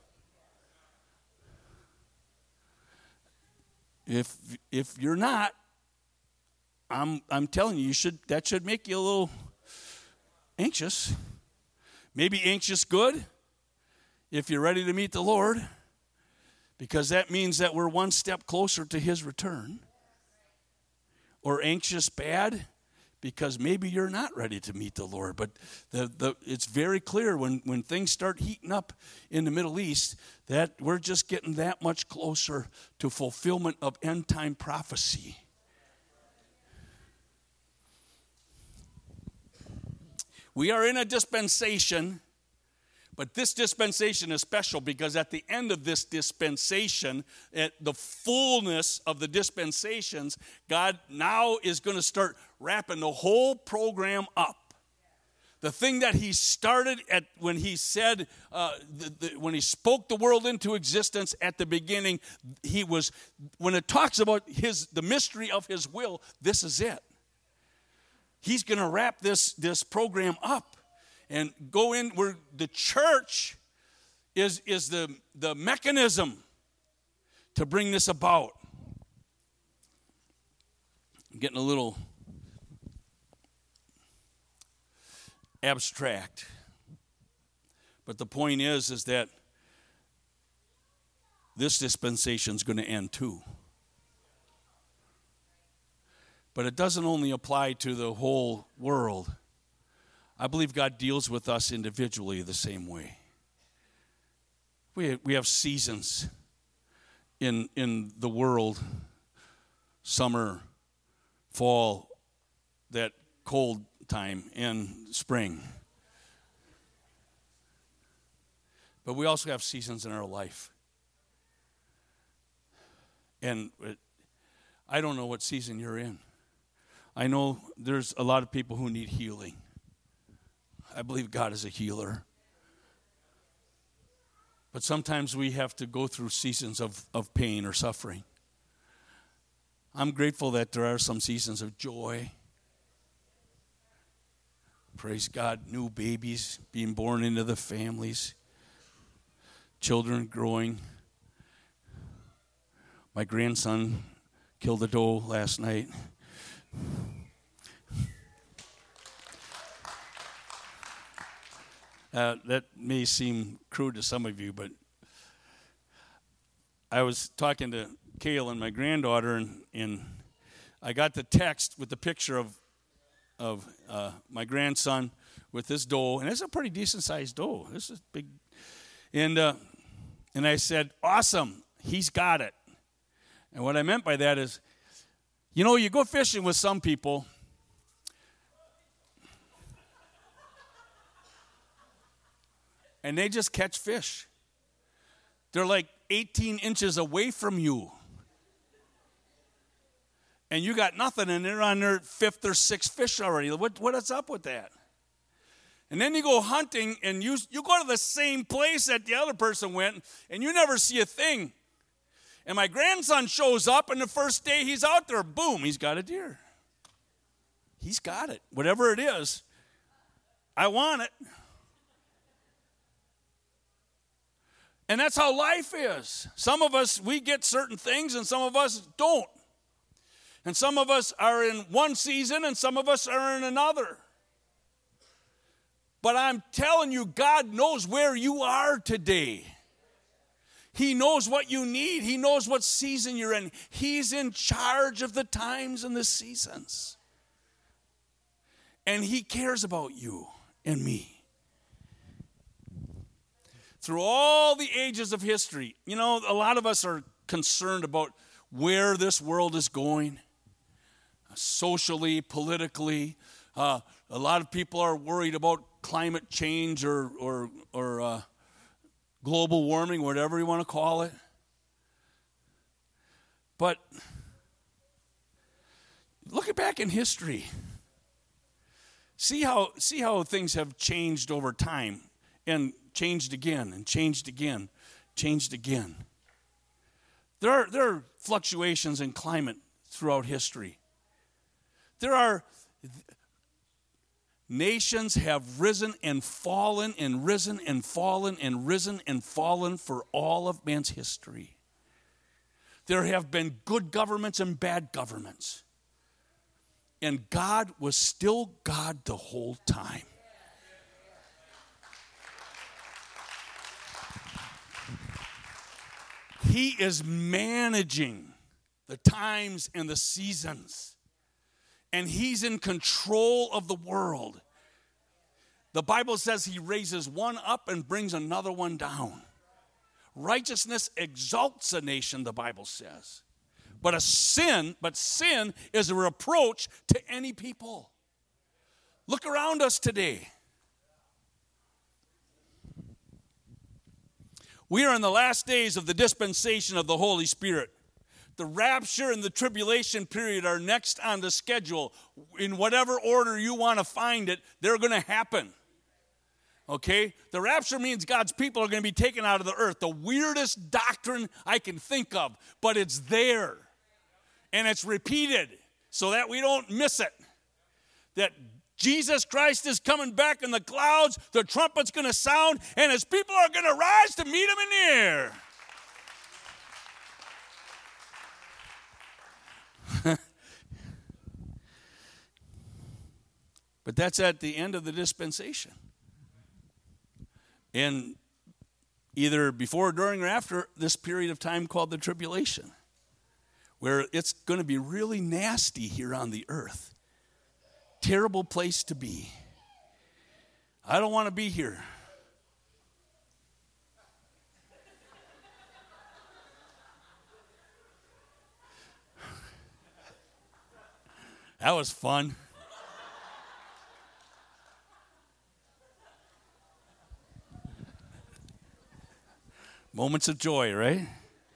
If if you're not, I'm I'm telling you, you should that should make you a little anxious. Maybe anxious good if you're ready to meet the Lord, because that means that we're one step closer to his return. Or anxious bad because maybe you're not ready to meet the Lord. But the, the, it's very clear when, when things start heating up in the Middle East that we're just getting that much closer to fulfillment of end-time prophecy. We are in a dispensation, but this dispensation is special because at the end of this dispensation, at the fullness of the dispensations, God now is going to start wrapping the whole program up. The thing that he started at when he said, uh, the, the, when he spoke the world into existence at the beginning, he was, when it talks about his the mystery of his will, this is it. He's going to wrap this, this program up and go in where the church is, is the, the mechanism to bring this about. I'm getting a little abstract. But the point is, is that this dispensation is going to end too. But it doesn't only apply to the whole world. I believe God deals with us individually the same way. We we have seasons in in the world, summer, fall, that cold time, and spring. But we also have seasons in our life. And it, I don't know what season you're in. I know there's a lot of people who need healing. I believe God is a healer. But sometimes we have to go through seasons of, of pain or suffering. I'm grateful that there are some seasons of joy. Praise God, new babies being born into the families, children growing. My grandson killed a doe last night. Uh, that may seem crude to some of you, but I was talking to Kaylin, my granddaughter, and, and I got the text with the picture of of uh, my grandson with this doe, and it's a pretty decent-sized doe. This is big. And, uh, and I said, awesome, he's got it. And what I meant by that is, you know, you go fishing with some people, and they just catch fish. They're like eighteen inches away from you. And you got nothing, and they're on their fifth or sixth fish already. What, what is up with that? And then you go hunting, and you, you go to the same place that the other person went, and you never see a thing. And my grandson shows up, and the first day he's out there, boom, he's got a deer. He's got it. Whatever it is, I want it. And that's how life is. Some of us, we get certain things, and some of us don't. And some of us are in one season, and some of us are in another. But I'm telling you, God knows where you are today. He knows what you need. He knows what season you're in. He's in charge of the times and the seasons. And he cares about you and me. Through all the ages of history, you know, a lot of us are concerned about where this world is going. Socially, politically, uh, a lot of people are worried about climate change or or, or uh, global warming, whatever you want to call it. But look back in history. See how see how things have changed over time, and changed again, and changed again, changed again. There are there are fluctuations in climate throughout history. There are, nations have risen and fallen and risen and fallen and risen and fallen for all of man's history. There have been good governments and bad governments. And God was still God the whole time. He is managing the times and the seasons. And he's in control of the world. The Bible says he raises one up and brings another one down. Righteousness exalts a nation, the Bible says. But a sin, but sin is a reproach to any people. Look around us today. We are in the last days of the dispensation of the Holy Spirit. The rapture and the tribulation period are next on the schedule. In whatever order you want to find it, they're going to happen. Okay? The rapture means God's people are going to be taken out of the earth. The weirdest doctrine I can think of, but it's there. And it's repeated so that we don't miss it. That Jesus Christ is coming back in the clouds, the trumpet's going to sound, and his people are going to rise to meet him in the air. But that's at the end of the dispensation. And either before, during, or after this period of time called the tribulation, where it's going to be really nasty here on the earth. Terrible place to be. I don't want to be here. That was fun. Moments of joy, right?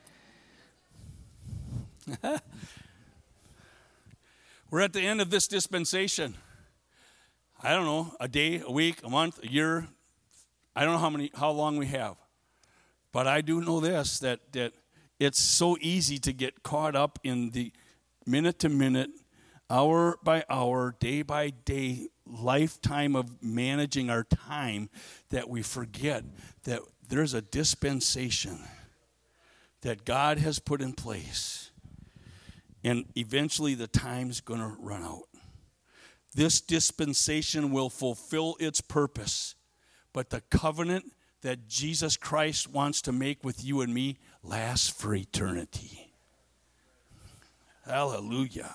We're at the end of this dispensation. I don't know, a day, a week, a month, a year. I don't know how many, how long we have. But I do know this, that, that it's so easy to get caught up in the minute to minute, hour by hour, day by day, lifetime of managing our time that we forget that there's a dispensation that God has put in place. And eventually the time's going to run out. This dispensation will fulfill its purpose. But the covenant that Jesus Christ wants to make with you and me lasts for eternity. Hallelujah.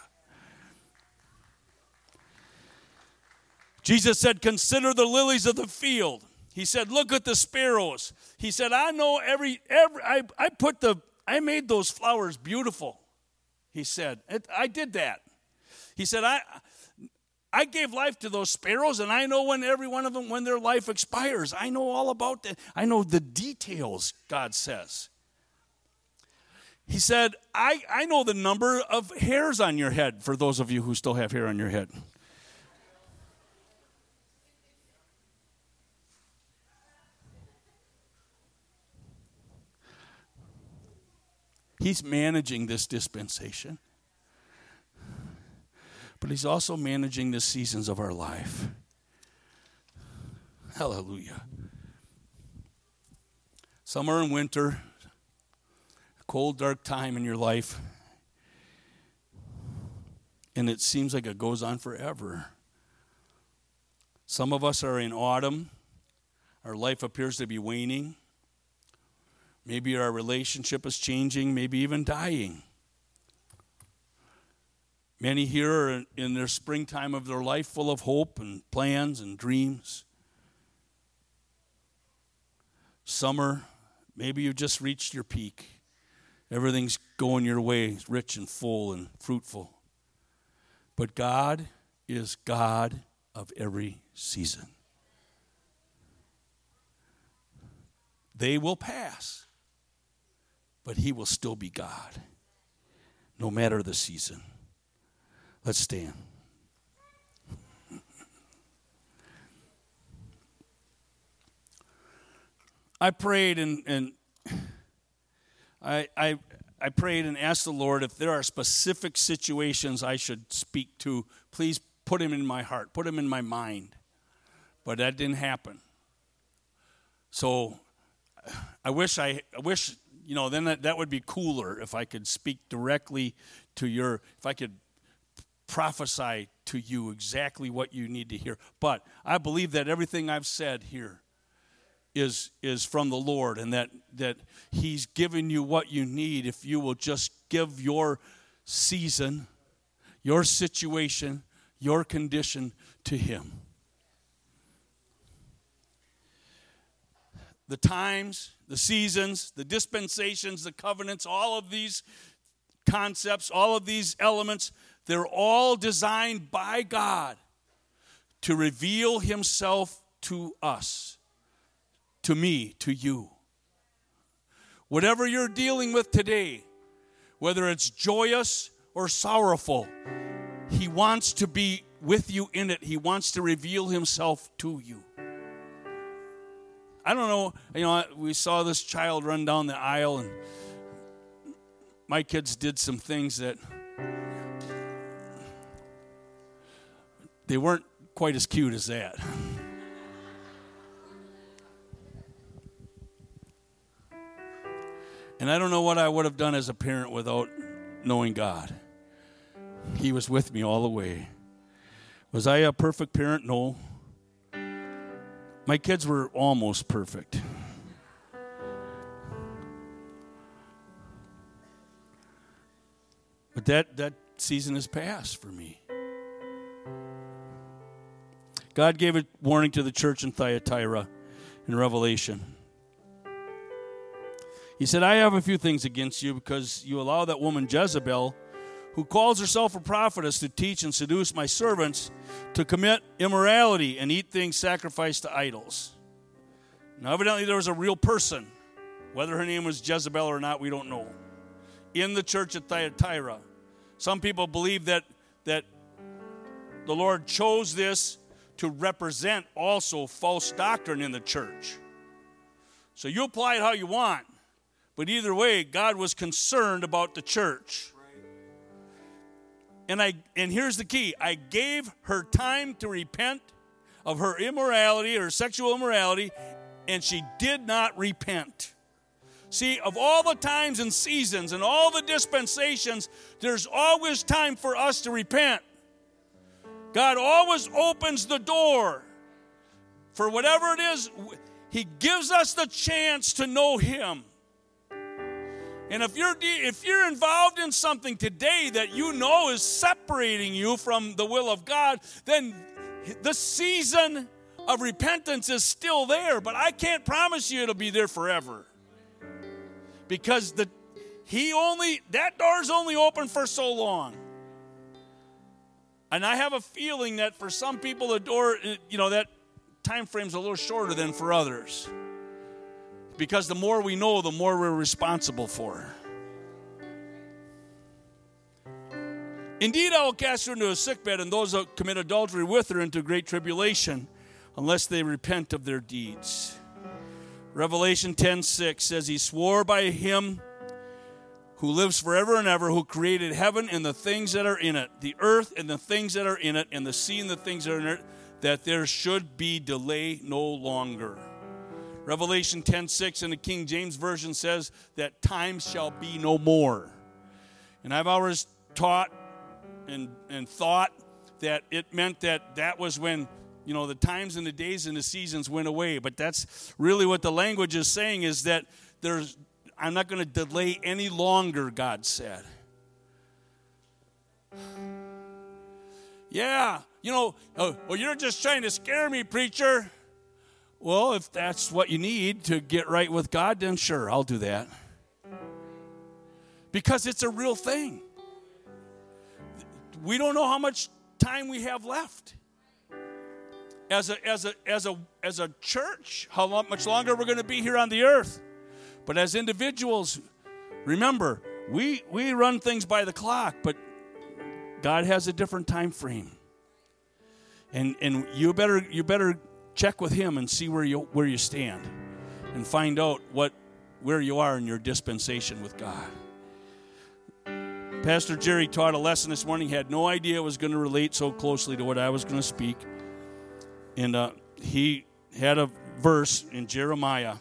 Jesus said, consider the lilies of the field. He said, look at the sparrows. He said, I know every, every I, I put the, I made those flowers beautiful. He said, I did that. He said, I I gave life to those sparrows, and I know when every one of them, when their life expires. I know all about that. I know the details, God says. He said, I, I know the number of hairs on your head, for those of you who still have hair on your head. He's managing this dispensation. But he's also managing the seasons of our life. Hallelujah. Summer and winter, a cold, dark time in your life. And it seems like it goes on forever. Some of us are in autumn. Our life appears to be waning. Maybe our relationship is changing, maybe even dying. Many here are in their springtime of their life full of hope and plans and dreams. Summer, maybe you've just reached your peak. Everything's going your way, rich and full and fruitful. But God is God of every season. They will pass, but he will still be God, no matter the season. Let's stand. I prayed and, and I, I, I prayed and asked the Lord if there are specific situations I should speak to, please put him in my heart, put him in my mind. But that didn't happen. So I wish I, I wish, you know, then that, that would be cooler if I could speak directly to your, if I could prophesy to you exactly what you need to hear. But I believe that everything I've said here is is from the Lord, and that, that he's given you what you need if you will just give your season, your situation, your condition to him. The times, the seasons, the dispensations, the covenants, all of these concepts, all of these elements, they're all designed by God to reveal himself to us, to me, to you. Whatever you're dealing with today, whether it's joyous or sorrowful, he wants to be with you in it. He wants to reveal himself to you. I don't know, you know, we saw this child run down the aisle, and my kids did some things that they weren't quite as cute as that. And I don't know what I would have done as a parent without knowing God. He was with me all the way. Was I a perfect parent? No. My kids were almost perfect. But that, that season has passed for me. God gave a warning to the church in Thyatira in Revelation. He said, I have a few things against you because you allow that woman Jezebel, who calls herself a prophetess, to teach and seduce my servants to commit immorality and eat things sacrificed to idols. Now, evidently there was a real person. Whether her name was Jezebel or not, we don't know. In the church at Thyatira. Some people believe that, that the Lord chose this to represent also false doctrine in the church. So you apply it how you want. But either way, God was concerned about the church. And I and here's the key. I gave her time to repent of her immorality, her sexual immorality, and she did not repent. See, of all the times and seasons and all the dispensations, there's always time for us to repent. God always opens the door. For whatever it is, he gives us the chance to know him. And if you're if you're involved in something today that you know is separating you from the will of God, then the season of repentance is still there. But I can't promise you it'll be there forever. Because the he only that door's only open for so long. And I have a feeling that for some people the door, you know, that time frame's a little shorter than for others. Because the more we know, the more we're responsible for. Indeed, I will cast her into a sickbed, and those that commit adultery with her into great tribulation, unless they repent of their deeds. Revelation ten six says, he swore by him who lives forever and ever, who created heaven and the things that are in it, the earth and the things that are in it, and the sea and the things that are in it, that there should be delay no longer. Revelation ten six in the King James Version says that time shall be no more. And I've always taught and, and thought that it meant that that was when, you know, the times and the days and the seasons went away. But that's really what the language is saying, is that there's, I'm not going to delay any longer, God said. Yeah, you know, oh, well, you're just trying to scare me, preacher. Well, if that's what you need to get right with God, then sure, I'll do that. Because it's a real thing. We don't know how much time we have left. As a as a as a as a church, how long, much longer we're going to be here on the earth. But as individuals, remember, we we run things by the clock, but God has a different time frame. And and you better you better check with him and see where you where you stand, and find out what where you are in your dispensation with God. Pastor Jerry taught a lesson this morning. He had no idea it was going to relate so closely to what I was going to speak. And uh, he had a verse in Jeremiah.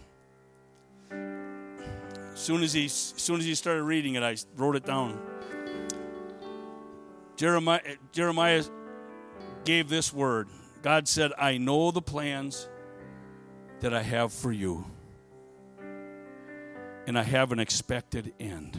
As soon as he, as soon as he started reading it, I wrote it down. Jeremiah, Jeremiah gave this word. God said, I know the plans that I have for you, and I have an expected end.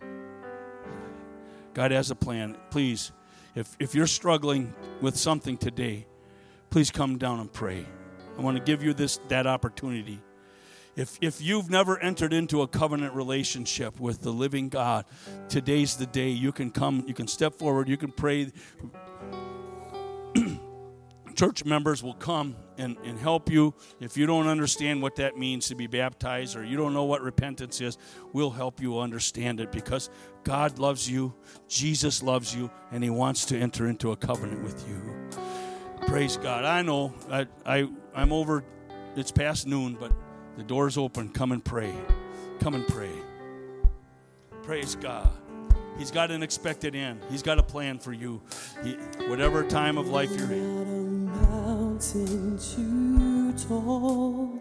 God has a plan. Please, if, if you're struggling with something today, please come down and pray. I want to give you this that opportunity. If if you've never entered into a covenant relationship with the living God, today's the day. You can come, you can step forward, you can pray. church members will come and, and help you. If you don't understand what that means to be baptized, or you don't know what repentance is, we'll help you understand it, because God loves you, Jesus loves you, and he wants to enter into a covenant with you. Praise God. I know I, I, I'm over, it's past noon, but the door's open. Come and pray. Come and pray. Praise God. He's got an expected end. He's got a plan for you. He, whatever time of life you're in. Not a mountain too tall.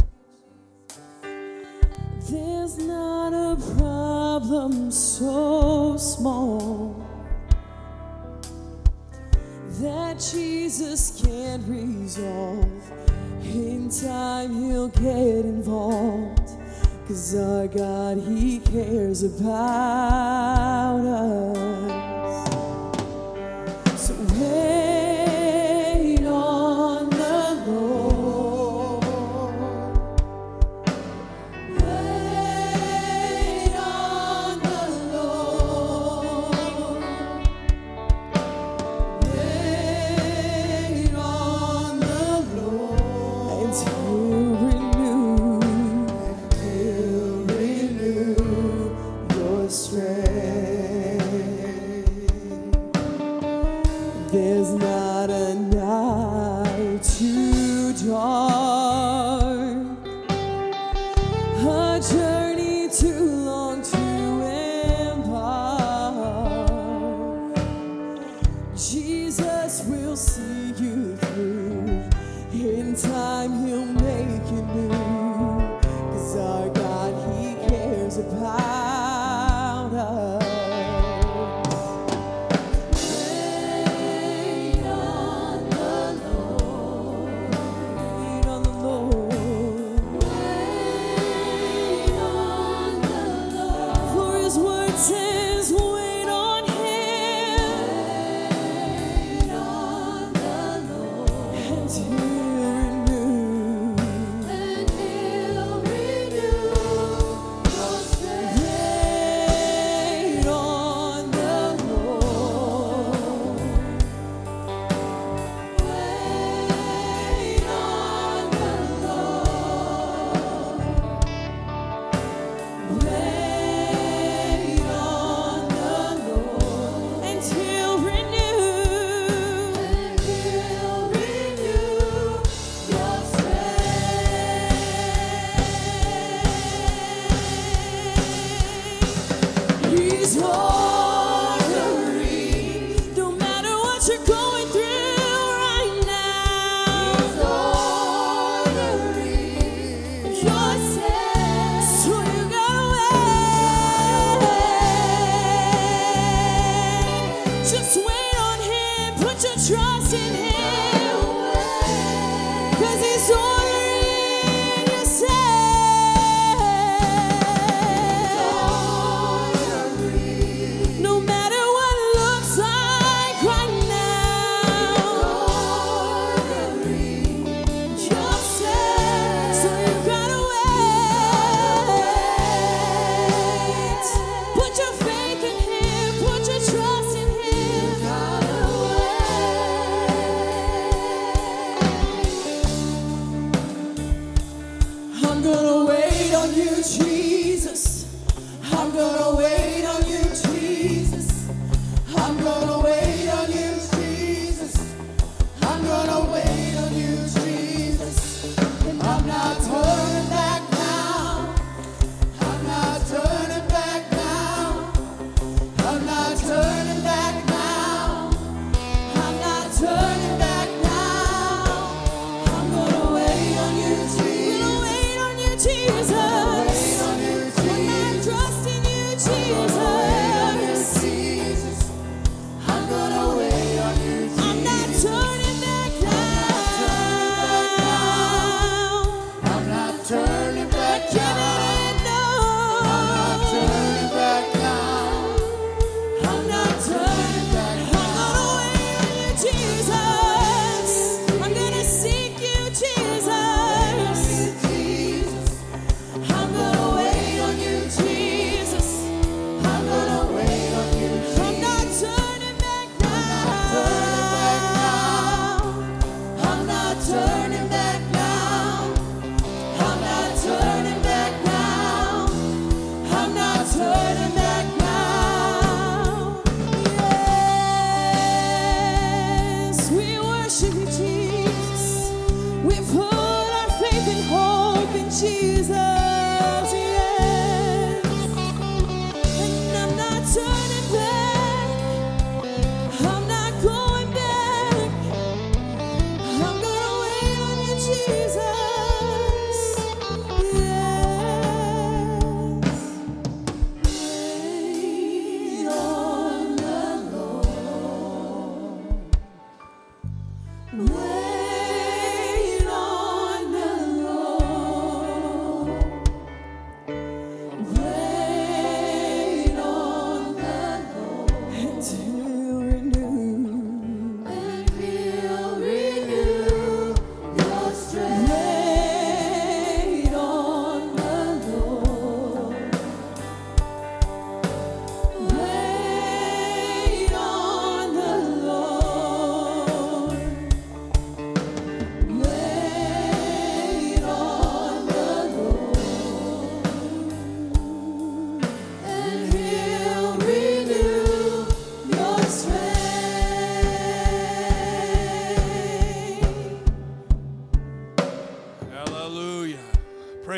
There's not a problem so small that Jesus can't resolve. In time he'll get involved, 'cause our God, he cares about us. So wait on the Lord. Wait on the Lord. Wait on the Lord. And he'll renew There's not a night too dark, a journey too long to embark. Jesus will see you through. In time he'll make you new, 'cause our God, he cares about us. Put your faith in him, put your trust in him.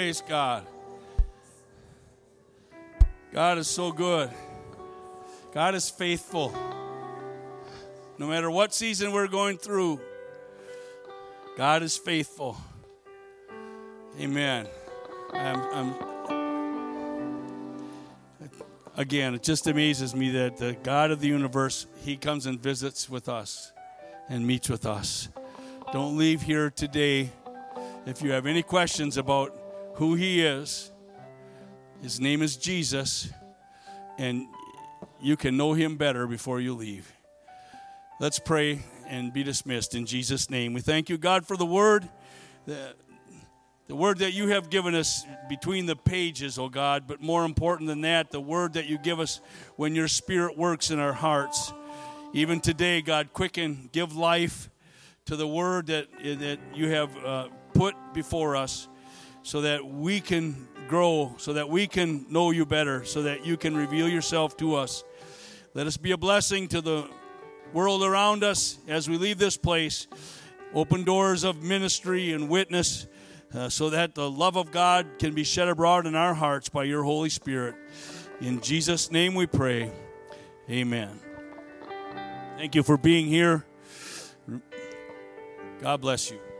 Praise God. God is so good. God is faithful. No matter what season we're going through, God is faithful. Amen. I'm, I'm, again, it just amazes me that the God of the universe, He comes and visits with us and meets with us. Don't leave here today. If you have any questions about who He is, His name is Jesus, and you can know Him better before you leave. Let's pray and be dismissed in Jesus' name. We thank you, God, for the word, the, the word that you have given us between the pages, oh God, but more important than that, the word that you give us when your Spirit works in our hearts. Even today, God, quicken, give life to the word that, that you have uh, put before us so that we can grow, so that we can know you better, so that you can reveal yourself to us. Let us be a blessing to the world around us as we leave this place. Open doors of ministry and witness uh, so that the love of God can be shed abroad in our hearts by your Holy Spirit. In Jesus' name we pray. Amen. Thank you for being here. God bless you.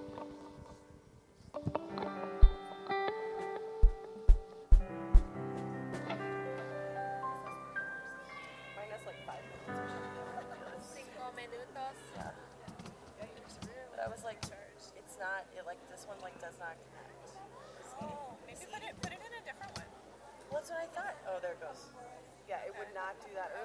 But I was like, it's not, it like, this one like does not connect. Oh, maybe put it put it in a different one. Well, that's what I thought. Oh, there it goes. Yeah, it would not do that earlier.